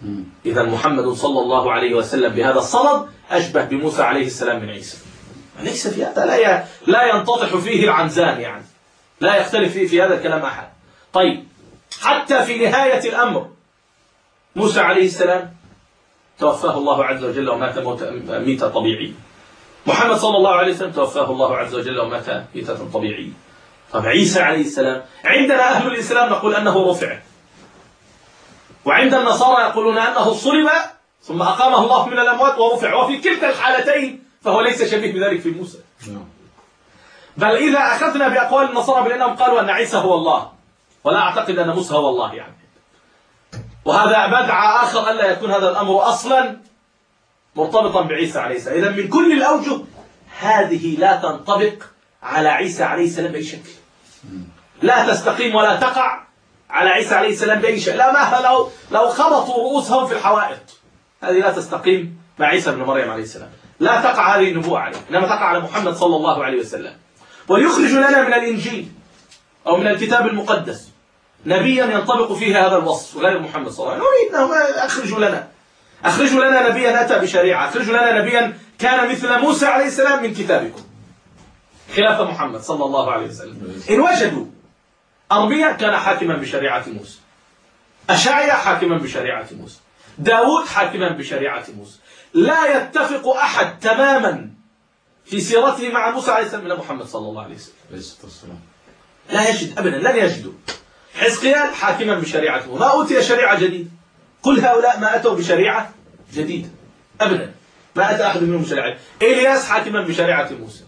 إذا محمد صلى الله عليه وسلم بهذا الصمد أشبه بموسى عليه السلام من عيسى. ليس في هذا لا ينتضح فيه العنزان، يعني لا يختلف فيه في هذا الكلام أحد. طيب حتى في نهاية الأمر موسى عليه السلام توفاه الله عز وجل ومات ميتة طبيعية. محمد صلى الله عليه وسلم توفاه الله عز وجل ومات ميتة طبيعية. طب عيسى عليه السلام عندنا أهل الإسلام نقول أنه رفع، وعند النصارى يقولون أنه صلب ثم أقامه الله من الأموات ورفع، وفي كلتا الحالتين فهو ليس شبيه بذلك في موسى. بل إذا أخذنا بأقوال النصارى بأنهم قالوا أن عيسى هو الله، ولا أعتقد أن موسى هو الله يعني. وهذا بدعة آخر ألا يكون هذا الأمر أصلا مرتبطا بعيسى عليه السلام. إذا من كل الأوجه هذه لا تنطبق على عيسى عليه السلام بأي شكل، لا تستقيم ولا تقع على عيسى عليه السلام بأي شيء. لا مهما لو خبطوا رؤوسهم في الحوائط، هذه لا تستقيم مع عيسى بن مريم عليه السلام، لا تقع هذه النبوة عليه، إنما تقع على محمد صلى الله عليه وسلم. وليخرج لنا من الإنجيل أو من الكتاب المقدس نبيا ينطبق فيه هذا الوصف غير محمد صلى الله عليه وسلم. نريد أخرجوا لنا نبيا أتى بشريعة، أخرجوا لنا نبيا كان مثل موسى عليه السلام من كتابكم خلاف محمد صلى الله عليه وسلم. إن وجدوا أرميا كان حاكما بشريعة موسى، أشعيا حاكما بشريعة موسى، داود حاكما بشريعة موسى. لا يتفق أحد تماما في سيرته مع موسى عليه السلام من محمد صلى الله عليه وسلم. لا يجد أبدا، لن يجدوا. حزقيال حاكما بشريعة موسى، ما أوتي شريعة جديدة. كل هؤلاء ما أتوا بشريعة جديدة أبدا، ما أتى أحد منهم بشريعة. إلياس حاكما بشريعة موسى.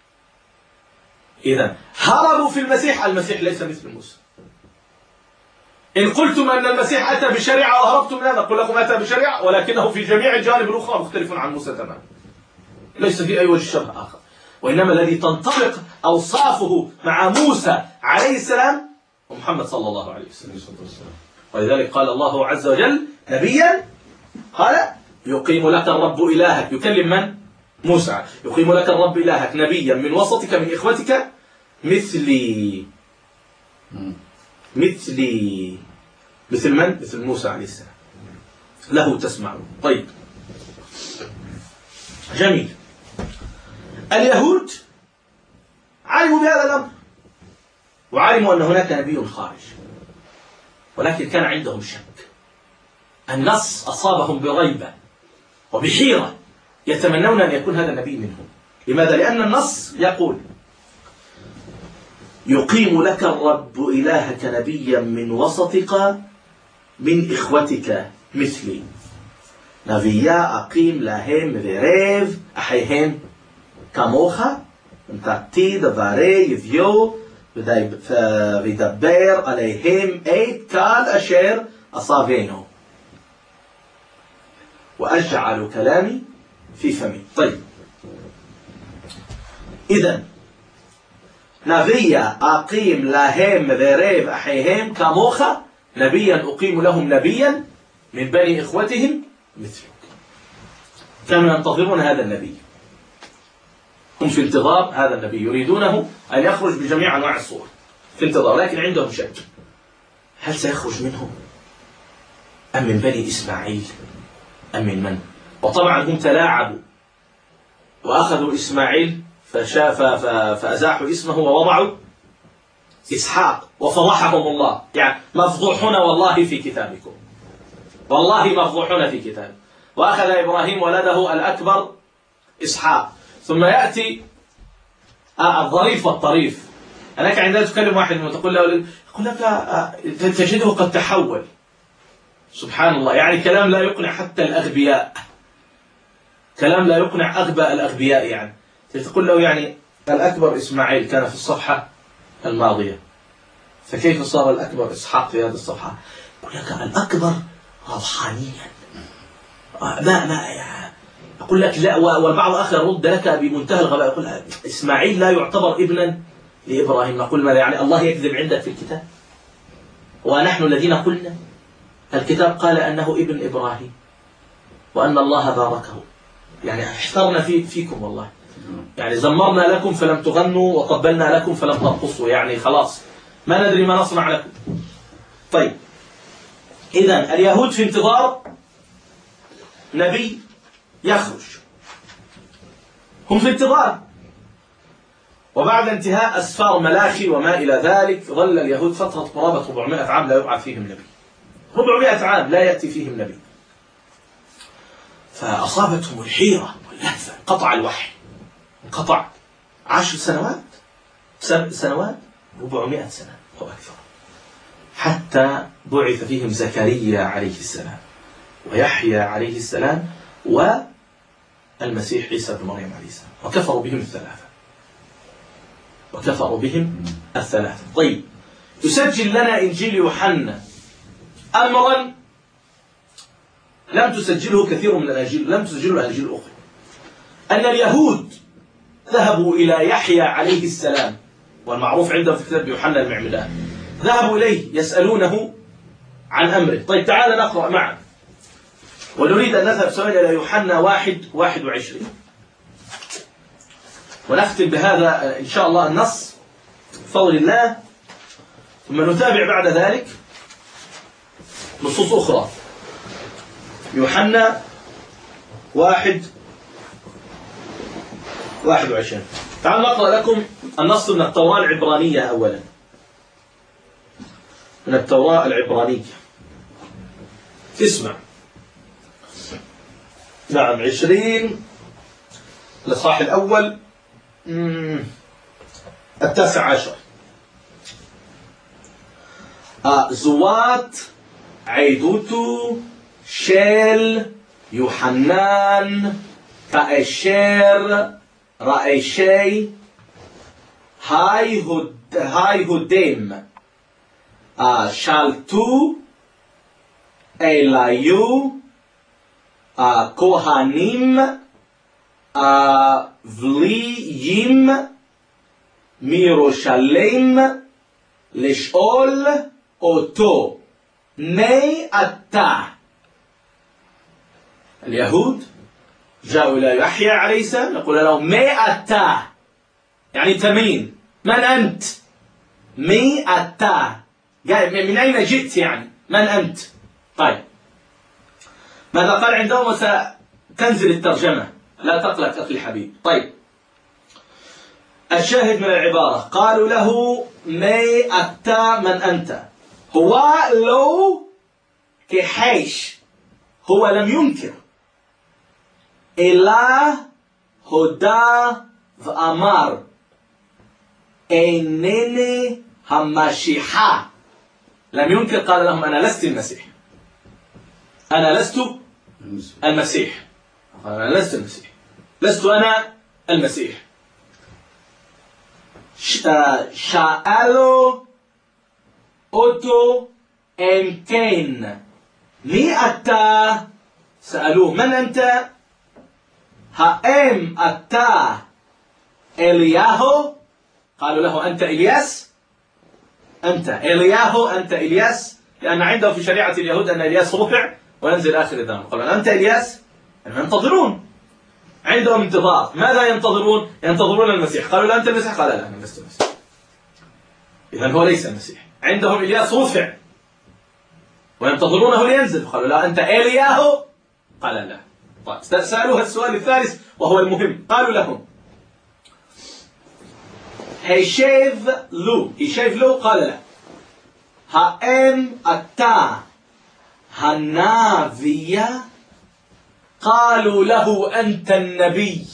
إذا هربوا في المسيح ليس مثل موسى. إن قلتم أن المسيح أتى بشريعة وهربتم منها نقول لكم أتى بشريعة، ولكنه في جميع الجوانب الأخرى مختلف عن موسى تماما، ليس في أي وجه شبه آخر. وإنما الذي تنطبق أوصافه مع موسى عليه السلام ومحمد صلى الله عليه وسلم. ولذلك قال الله عز وجل نبيا، قال يقيم لك الرب إلهك، يكلم من؟ موسى. يقيم لك الرب إلهك نبيا من وسطك من إخوتك مثلي. مثل من؟ مثل موسى عليه السلام، له تسمعون. طيب جميل. اليهود علموا بهذا الأمر وعلموا أن هناك نبي خارج، ولكن كان عندهم شك. النص أصابهم بريبة وبحيرة، يتمنون أن يكون هذا النبي منهم. لماذا؟ لأن النص يقول يقيم لك الرب إلهك نبيا من وسطك من إخوتك مثلي. نبيا أقيم لهم ורב أحيهم كموخ ונתתי דברי יביאו וידבר עליהם את כל אשר أصابينه وأجعل كلامي في فمي. طيب إذن نبيا أقيم لهم ורב أحيهم كموخ، نبيا أقيم لهم نبيا من بني إخوتهم مثلك. كانوا ينتظرون هذا النبي، هم في انتظار هذا النبي، يريدونه أن يخرج بجميع أنواع الصور، في انتظار. لكن عندهم شك، هل سيخرج منهم أم من بني إسماعيل أم من؟ وطبعا هم تلاعبوا وأخذوا إسماعيل فأزاحوا اسمه ووضعوا إسحاق وفضحهم الله. يعني مفضوحون والله في كتابكم، والله مفضوحون في كتابه. وأخذ إبراهيم ولده الأكبر إسحاق، ثم يأتي الظريف والطريف. أنك عندما تكلم واحد وتقول له يقول لك تجده قد تحول. سبحان الله، يعني كلام لا يقنع حتى الأغبياء، كلام لا يقنع أغبى الأغبياء. يعني تقول له يعني الأكبر إسماعيل كان في الصفحة الماضية، فكيف صار الأكبر إسحاق في هذه الصفحة؟ يقول لك الأكبر روحانيا ما يقول لك لا. والبعض آخر يرد لك بمنتهى الغباء، يقول إسماعيل لا يعتبر ابنا لإبراهيم. نقول ماذا؟ يعني الله يكذب عندك في الكتاب؟ ونحن الذين قلنا الكتاب قال أنه ابن إبراهيم وأن الله باركه. يعني احترنا فيكم والله، يعني زمرنا لكم فلم تغنوا وقبلنا لكم فلم ترقصوا، يعني خلاص ما ندري ما نصنع لكم. طيب إذن اليهود في انتظار نبي يخرج، هم في انتظار. وبعد انتهاء أسفار ملاخي وما إلى ذلك ظل اليهود فترة قرابة 400 عام لا يبعث فيهم نبي، 400 عام لا يأتي فيهم نبي. فأصابتهم الحيرة واللهفة، انقطع الوحي، انقطع 10 سنوات 7 سنوات 400 سنة أو أكثر، حتى بعث فيهم زكريا عليه السلام ويحيى عليه السلام والمسيح عيسى بن مريم عليه السلام، وكفروا بهم الثلاثة. طيب، يسجل لنا إنجيل يوحنا أمرا لم تسجله كثير من الأناجيل، لم تسجله الأناجيل الأخرى، أن اليهود ذهبوا إلى يحيى عليه السلام، والمعروف عندهم في كتاب يوحنا المعمدان، ذهبوا إليه يسألونه عن أمره. طيب، تعال نقرأ معا، ونريد أن نذهب سوا إلى يوحنا 1:21 ونختم بهذا إن شاء الله النص بفضل الله، ثم نتابع بعد ذلك نصوص أخرى. يوحنا 1:21. تعالوا نقرأ لكم النص من التوراة العبرانية أولا، من التوراة العبرانية. اسمع. نعم، 20 الإصحاح الأول 19. זוהת עדותו של יוחנן כאשר ראשי היהודים שלטו אליו כהנים אבליים מירושלים לשאול אותו מי אתה. اليهود جاءوا إلى يحيى عليه السلام يقول له مي أتا، يعني أنت مين؟ من أنت؟ مي أتا، من أين جئت يعني؟ من أنت؟ طيب، ماذا قال عندهم؟ وستنزل الترجمة، لا تقلق أخي الحبيب. طيب، الشاهد من العبارة، قالوا له مي أتا، من أنت؟ هو لو كحيش، هو لم ينكر، إلا هدى وأمر إنني المسيح. لم ينكر، قال لهم أنا لست المسيح، أنا لست المسيح، أنا لست المسيح، لست أنا المسيح. شألوا أوتو إن كان مي أتا، سألوه من أنت؟ هأم أتا إلياهو؟ قالوا له أنت إلياس؟ أنت إلياهو، أنت إلياس، لأن عندهم في شريعة اليهود أن إلياس رفع وينزل آخر الزمان. قالوا أنت إلياس؟ ينتظرون، عندهم انتظار. ماذا ينتظرون؟ ينتظرون المسيح. قالوا لا أنت المسيح؟ قال لا أنا لست المسيح. إذن هو ليس المسيح. عندهم إلياس رفع وينتظرونه لينزل، قالوا لا أنت إلياهو؟ قال لا. طيب، سألوها السؤال الثالث وهو المهم، قالوا لهم هيشيف لو، قال لا. هأم أتا هنابية؟ قالوا له أنت النبي.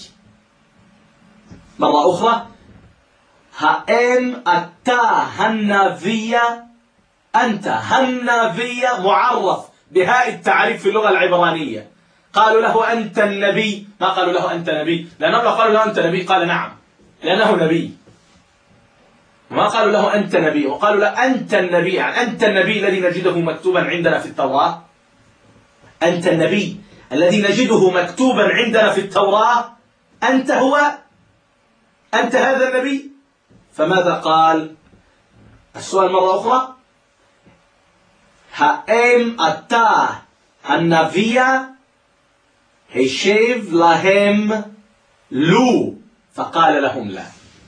مرة أخرى، هأم أتا هنابية؟ أنت هنابية معرف بهاء التعريف في اللغة العبرانية. قالوا له أنت النبي، ما قالوا له أنت نبي، لأنهم لو قالوا له أنت نبي قال نعم لأنه نبي، ما قالوا له أنت نبي، وقالوا له أنت النبي، يعني أنت النبي الذي نجده مكتوبا عندنا في التوراة، أنت النبي الذي نجده مكتوبا عندنا في التوراة، أنت أنت هذا النبي. فماذا قال؟ السؤال مرة أخرى، هأم أتا النبي؟ هيشيف لهم لو، فقال لهم لا.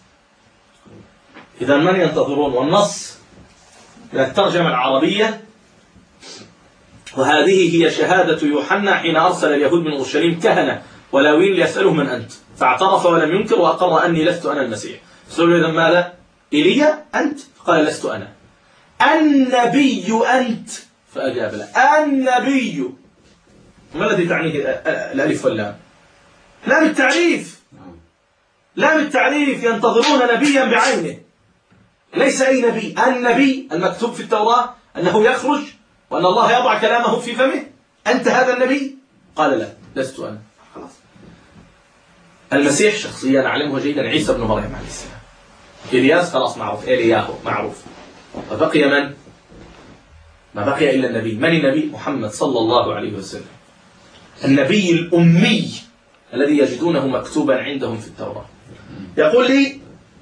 إذا من ينتظرون؟ والنص من الترجمة العربية وهذه هي شهادة يوحنا حين أرسل اليهود من أورشليم كهنة ولاويين ليسألوه من أنت، فاعترف ولم ينكر وأقر أني لست أنا المسيح. سألوا إذا ماذا؟ إيليا أنت؟ قال لست أنا. النبي أنت؟ فأجاب لا. النبي ما الذي تعنيه الألف واللام؟ لام التعريف، لام التعريف، ينتظرون نبيا بعينه، ليس أي نبي. النبي المكتوب في التوراة أنه يخرج وأن الله يضع كلامه في فمه. أنت هذا النبي؟ قال لا، لست أنا. خلاص. المسيح شخصيا نعلمه جيدا، عيسى بن مريم عليه السلام. إلياس خلاص معروف، إلياهو معروف. فبقي من؟ ما بقي إلا النبي. من النبي؟ محمد صلى الله عليه وسلم، النبي الأمي الذي يجدونه مكتوبا عندهم في التوراة. يقول لي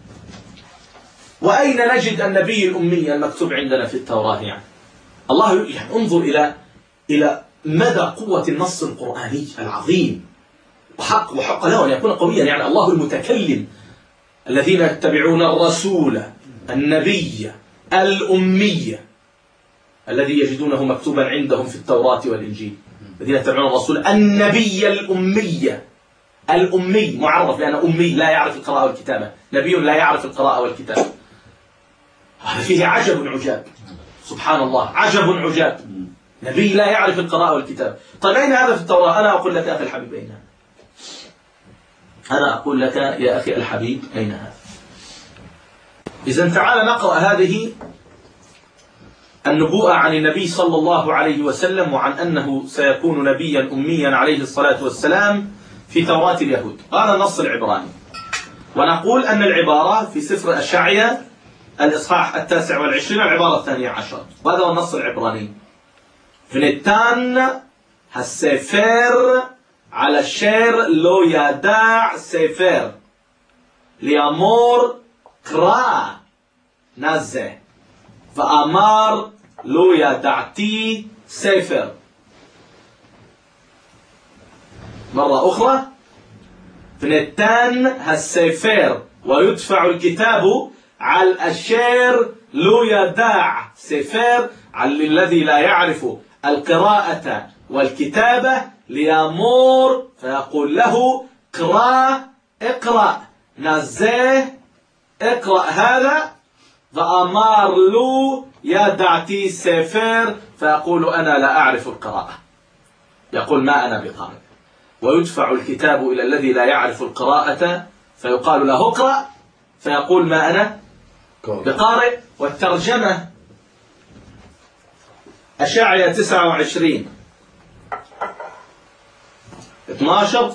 وأين نجد النبي الأمي المكتوب عندنا في التوراة؟ يعني الله يعني انظر إلى مدى قوة النص القرآني العظيم، وحق له أن يكون قويا. يعني الله المتكلم، الذين يتبعون الرسول النبي الأمي الذي يجدونه مكتوبا عندهم في التوراة والإنجيل، الذين يتبعون الرسول النبي الأمي معرف لأنه أمي لا يعرف القراءة والكتابة، نبي لا يعرف القراءة والكتابة. هذا فيه عجب عجاب، سبحان الله، عجب عجاب، نبي لا يعرف القراءة والكتابة. طيب أين هذا في التوراة؟ أنا أقول لك يا أخي الحبيب أين هذا؟ أنا أقول لك يا أخي الحبيب أين هذا؟ إذن تعال نقرأ هذه النبوءة عن النبي صلى الله عليه وسلم وعن أنه سيكون نبيا أميا عليه الصلاة والسلام في توراة اليهود. هذا النص العبراني، ونقول أن العبارة في سفر أشعيا الإصحاح 29 العبارة 12، وهذا هو النص العبراني. ונתן הספר על אשר לא ידע ספר לאמור קרא נא זה, ואמר לא ידעתי ספר. مرة أخرى، ונתן הספר ويدفع الكتاب على أشر لو يدع سفر، على الذي لا يعرف القراءة والكتابة، ليامور فيقول له قرأ، اقرأ، نزه، اقرأ هذا، فأمر له يدعتي سفر، فيقول أنا لا أعرف القراءة، يقول ما أنا بقارئ. ويدفع الكتاب إلى الذي لا يعرف القراءة فيقال له اقرأ، فيقول ما أنا بقارئ. والترجمة أشعيا 29:12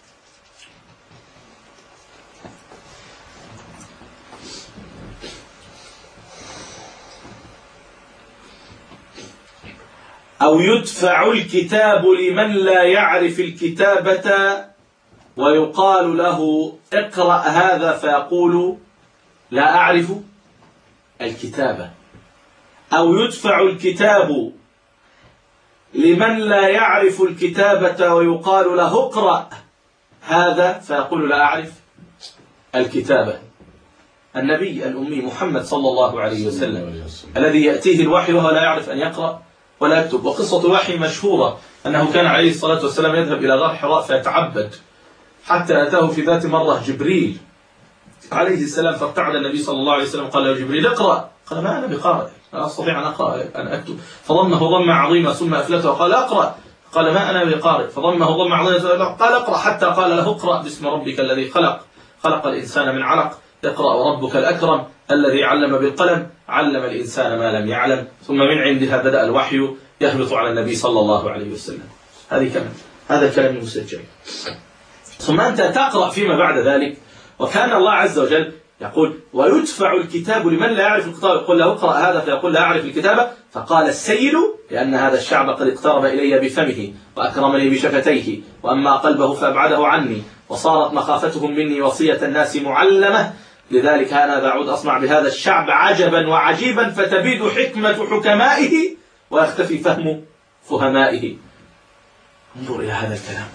أو يدفع الكتاب لمن لا يعرف الكتابة ويقال له اقرأ هذا، فيقول لا أعرف الكتابة. أو يدفع الكتاب لمن لا يعرف الكتابة ويقال له اقرأ هذا، فيقول لا أعرف الكتابة. النبي الأمي محمد صلى الله عليه وسلم الذي يأتيه الوحي وهو لا يعرف أن يقرأ ولا يكتب. وقصة الوحي مشهورة، أنه كان عليه الصلاة والسلام يذهب إلى غار حراء فيتعبد، حتى أتاه في ذات مرة جبريل عليه السلام، فارتعد النبي صلى الله عليه وسلم، قال له جبريل اقرأ، قال ما أنا بقارئ، لا أستطيع أن أقرأ أن أكتب. فضمه ضمة عظيمة ثم أفلته وقال أقرأ، قال ما أنا بقارئ، فضمه ضمة عظيمة قال أقرأ، حتى قال له اقرأ باسم ربك الذي خلق الإنسان من علق، اقرأ وربك الأكرم الذي علم بالقلم، علم الإنسان ما لم يعلم. ثم من عندها بدأ الوحي يهبط على النبي صلى الله عليه وسلم. هذا كلام مسجل. ثم أنت تقرأ فيما بعد ذلك، وكان الله عز وجل يقول ويدفع الكتاب لمن لا يعرف الكتاب، يقول له اقرأ هذا، فيقول لا أعرف الكتابة، فقال السيل لأن هذا الشعب قد اقترب إلي بفمه وأكرمني بشفتيه، وأما قلبه فأبعده عني، وصارت مخافتهم مني وصية الناس معلمة، لذلك أنا بعود أصنع بهذا الشعب عجبا وعجيبا، فتبيد حكمة حكمائه ويختفي فهم فهمائه. انظر إلى هذا الكلام.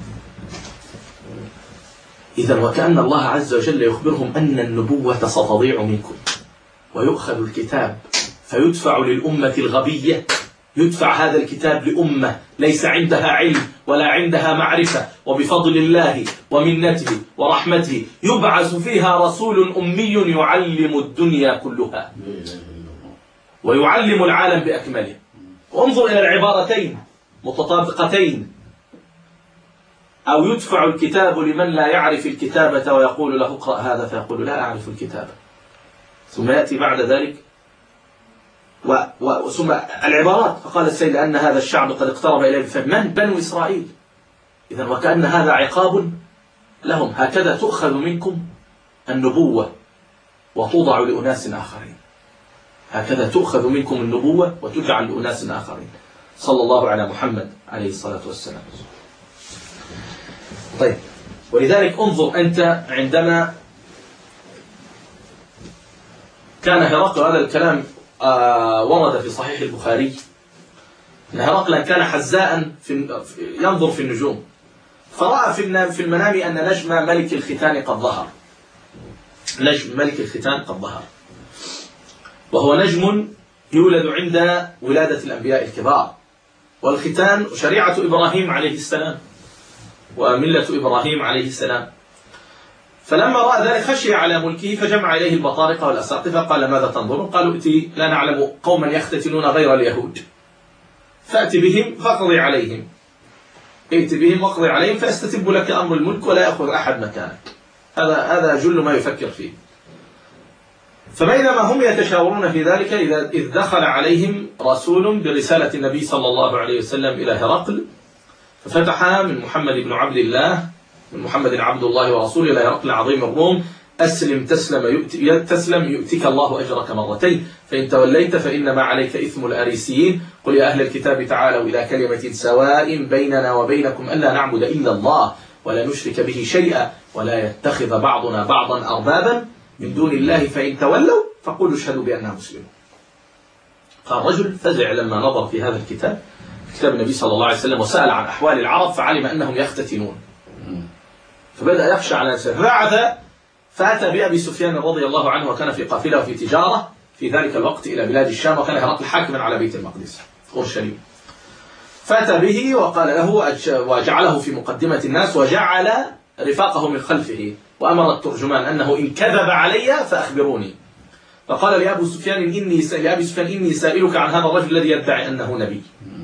إذن وكأن الله عز وجل يخبرهم أن النبوة ستضيع منكم، ويؤخذ الكتاب فيدفع للأمة الغبية يدفع هذا الكتاب لأمة ليس عندها علم ولا عندها معرفة، وبفضل الله ومنته ورحمته يبعث فيها رسول أمي يعلم الدنيا كلها ويعلم العالم بأكمله. وانظر إلى العبارتين متطابقتين: أو يدفع الكتاب لمن لا يعرف الكتابة ويقول له اقرأ هذا فيقول لا أعرف الكتابة، ثم يأتي بعد ذلك ثم العبارات. فقال السيد أن هذا الشعب قد اقترب إليه بفهم من بنو إسرائيل. إذن وكأن هذا عقاب لهم، هكذا تؤخذ منكم النبوة وتوضع لأناس آخرين، هكذا تؤخذ منكم النبوة وتجعل لأناس آخرين. صلى الله على محمد عليه الصلاة والسلام. طيب، ولذلك انظر أنت عندما كان هرقل، هذا الكلام ورد في صحيح البخاري، أن هرقل كان حزاء ينظر في النجوم، فرأى في المنام أن نجم ملك الختان قد ظهر. نجم ملك الختان قد ظهر، وهو نجم يولد عند ولادة الأنبياء الكبار، والختان شريعة إبراهيم عليه السلام وملة إبراهيم عليه السلام. فلما رأى ذلك خشي على ملكه، فجمع إليه البطارقة والأساقفة، قال ماذا تنظرون؟ قالوا ائتي لا نعلم قوما يختتنون غير اليهود، فأت بهم فاقضي عليهم، ائت بهم واقضي عليهم فاستتب لك أمر الملك ولا يأخذ أحد مكانك. هذا جل ما يفكر فيه. فبينما هم يتشاورون في ذلك إذ دخل عليهم رسول برسالة النبي صلى الله عليه وسلم إلى هرقل، ففتح من محمد بن عبد الله، من محمد عبد الله ورسوله، إلى هرقل عظيم الروم: أسلم تسلم يؤتك الله أجرك مرتين، فإن توليت فإنما عليك إثم الأريسيين، قل يا أهل الكتاب تعالوا إلى كلمة سواء بيننا وبينكم ألا نعبد إلا الله ولا نشرك به شيئا ولا يتخذ بعضنا بعضا أربابا من دون الله، فإن تولوا فقولوا اشهدوا بأننا مسلمون. فالرجل فزع لما نظر في هذا الكتاب، كتاب النبي صلى الله عليه وسلم، وسأل عن أحوال العرب فعلم أنهم يختتنون، فبدأ يخشى على نفسه، فبعث فأتى بأبي سفيان رضي الله عنه، وكان في قافلة وفي تجارة في ذلك الوقت إلى بلاد الشام، وكان هرقل حاكما على بيت المقدس أورشليم. فأتى به وقال له وجعله في مقدمة الناس، وجعل رفاقه من خلفه، وأمر الترجمان أنه إن كذب علي فأخبروني. فقال لأبي سفيان إني سائلك عن هذا الرجل الذي يدعي أنه نبي،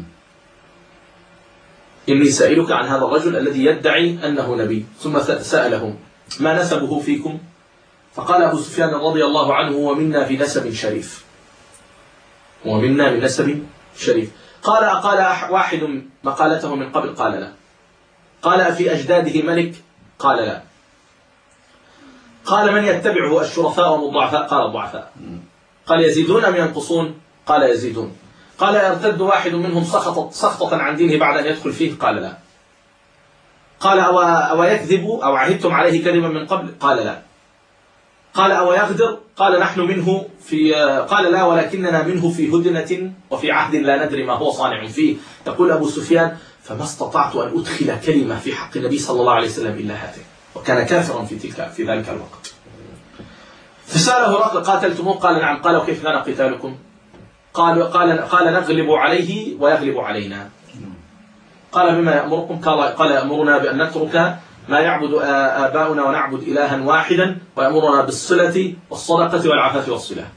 إني سائلك عن هذا الرجل الذي يدعي أنه نبي. ثم سألهم ما نسبه فيكم؟ فقال أبو سفيان رضي الله عنه ومنا في نسب شريف، ومنا من نسب شريف. قال واحد مقالته من قبل؟ قال لا. قال أفي أجداده ملك؟ قال لا. قال من يتبعه الشرفاء والضعفاء؟ قال الضعفاء. قال يزيدون أم ينقصون؟ قال يزيدون. قال يرتد واحد منهم سخطة عن دينه بعد أن يدخل فيه؟ قال لا. قال أو يكذب أو عهدتم عليه كذبا من قبل؟ قال لا. قال أو يغدر؟ قال نحن منه قال لا ولكننا منه في هدنة وفي عهد لا ندري ما هو صانع فيه. يقول أبو سفيان فما استطعت أن أدخل كلمة في حق النبي صلى الله عليه وسلم إلا هذه، وكان كافرا في ذلك الوقت. فسأله هرقل قاتلتموه؟ قال نعم. قال وكيف كان قتالكم؟ قال نغلب عليه ويغلب علينا. قال بما يأمركم؟ قال يأمرنا بأن نترك ما يعبد آباؤنا ونعبد إلها واحدا، ويأمرنا بالصلة والصدقة والعفاف والصلة.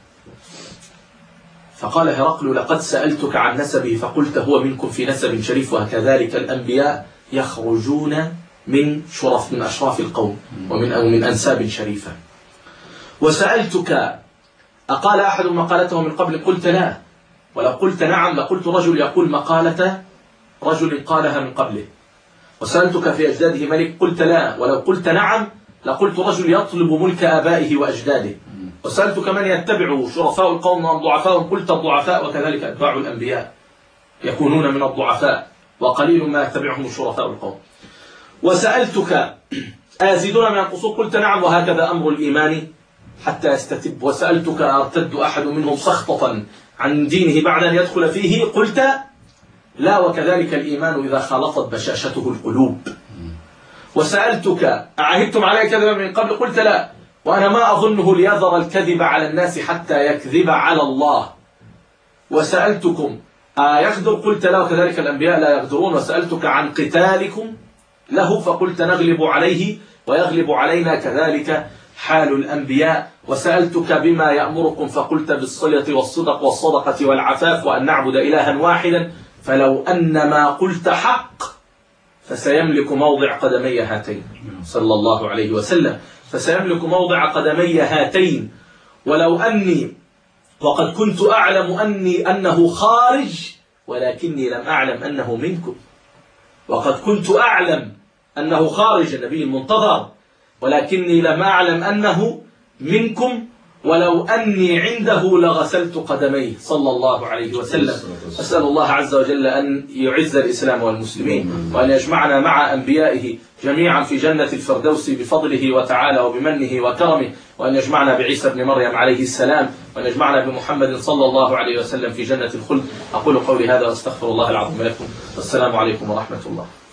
فقال هرقل لقد سألتك عن نسبه فقلت هو منكم في نسب شريف، وكذلك الأنبياء يخرجون من أشراف القوم ومن أنساب شريفة. وسألتك أقال أحد مقالته من قبل؟ قلت لا، ولو قلت نعم لقلت رجل يقول مقالة رجل قالها من قبله. وسألتك في أجداده ملك؟ قلت لا، ولو قلت نعم لقلت رجل يطلب ملك آبائه وأجداده. وسألتك من يتبعه شرفاء القوم أم ضعفاء؟ قلت الضعفاء، وكذلك أتباع الأنبياء يكونون من الضعفاء وقليل ما يتبعهم شرفاء القوم. وسألتك أزيدون من القصور؟ قلت نعم، وهكذا أمر الإيمان حتى يستتب. وسألتك أرتد أحد منهم سخطة عن دينه بعد أن يدخل فيه؟ قلت لا، وكذلك الإيمان إذا خالطت بشاشته القلوب. وسألتك أعهدتم علي كذبا من قبل؟ قلت لا، وأنا ما أظنه ليظهر الكذب على الناس حتى يكذب على الله. وسألتكم يغدر؟ قلت لا، وكذلك الأنبياء لا يغدرون. وسألتك عن قتالكم له فقلت نغلب عليه ويغلب علينا، كذلك حال الأنبياء. وسألتك بما يأمركم فقلت بالصلة والصدق والصدقة والعفاف وأن نعبد إلها واحدا، فلو أن ما قلت حق فسيملك موضع قدمي هاتين صلى الله عليه وسلم، فسيملك موضع قدمي هاتين. ولو أني وقد كنت أعلم أنه خارج ولكني لم أعلم أنه منكم، وقد كنت أعلم أنه خارج النبي المنتظر ولكني لم أعلم أنه منكم، ولو أني عنده لغسلت قدميه صلى الله عليه وسلم. أسأل الله عز وجل أن يعز الإسلام والمسلمين، وأن يجمعنا مع أنبيائه جميعا في جنة الفردوس بفضله وتعالى وبمنه وكرمه، وأن يجمعنا بعيسى بن مريم عليه السلام، وأن يجمعنا بمحمد صلى الله عليه وسلم في جنة الخلد. أقول قولي هذا وأستغفر الله العظيم لكم، والسلام عليكم ورحمة الله.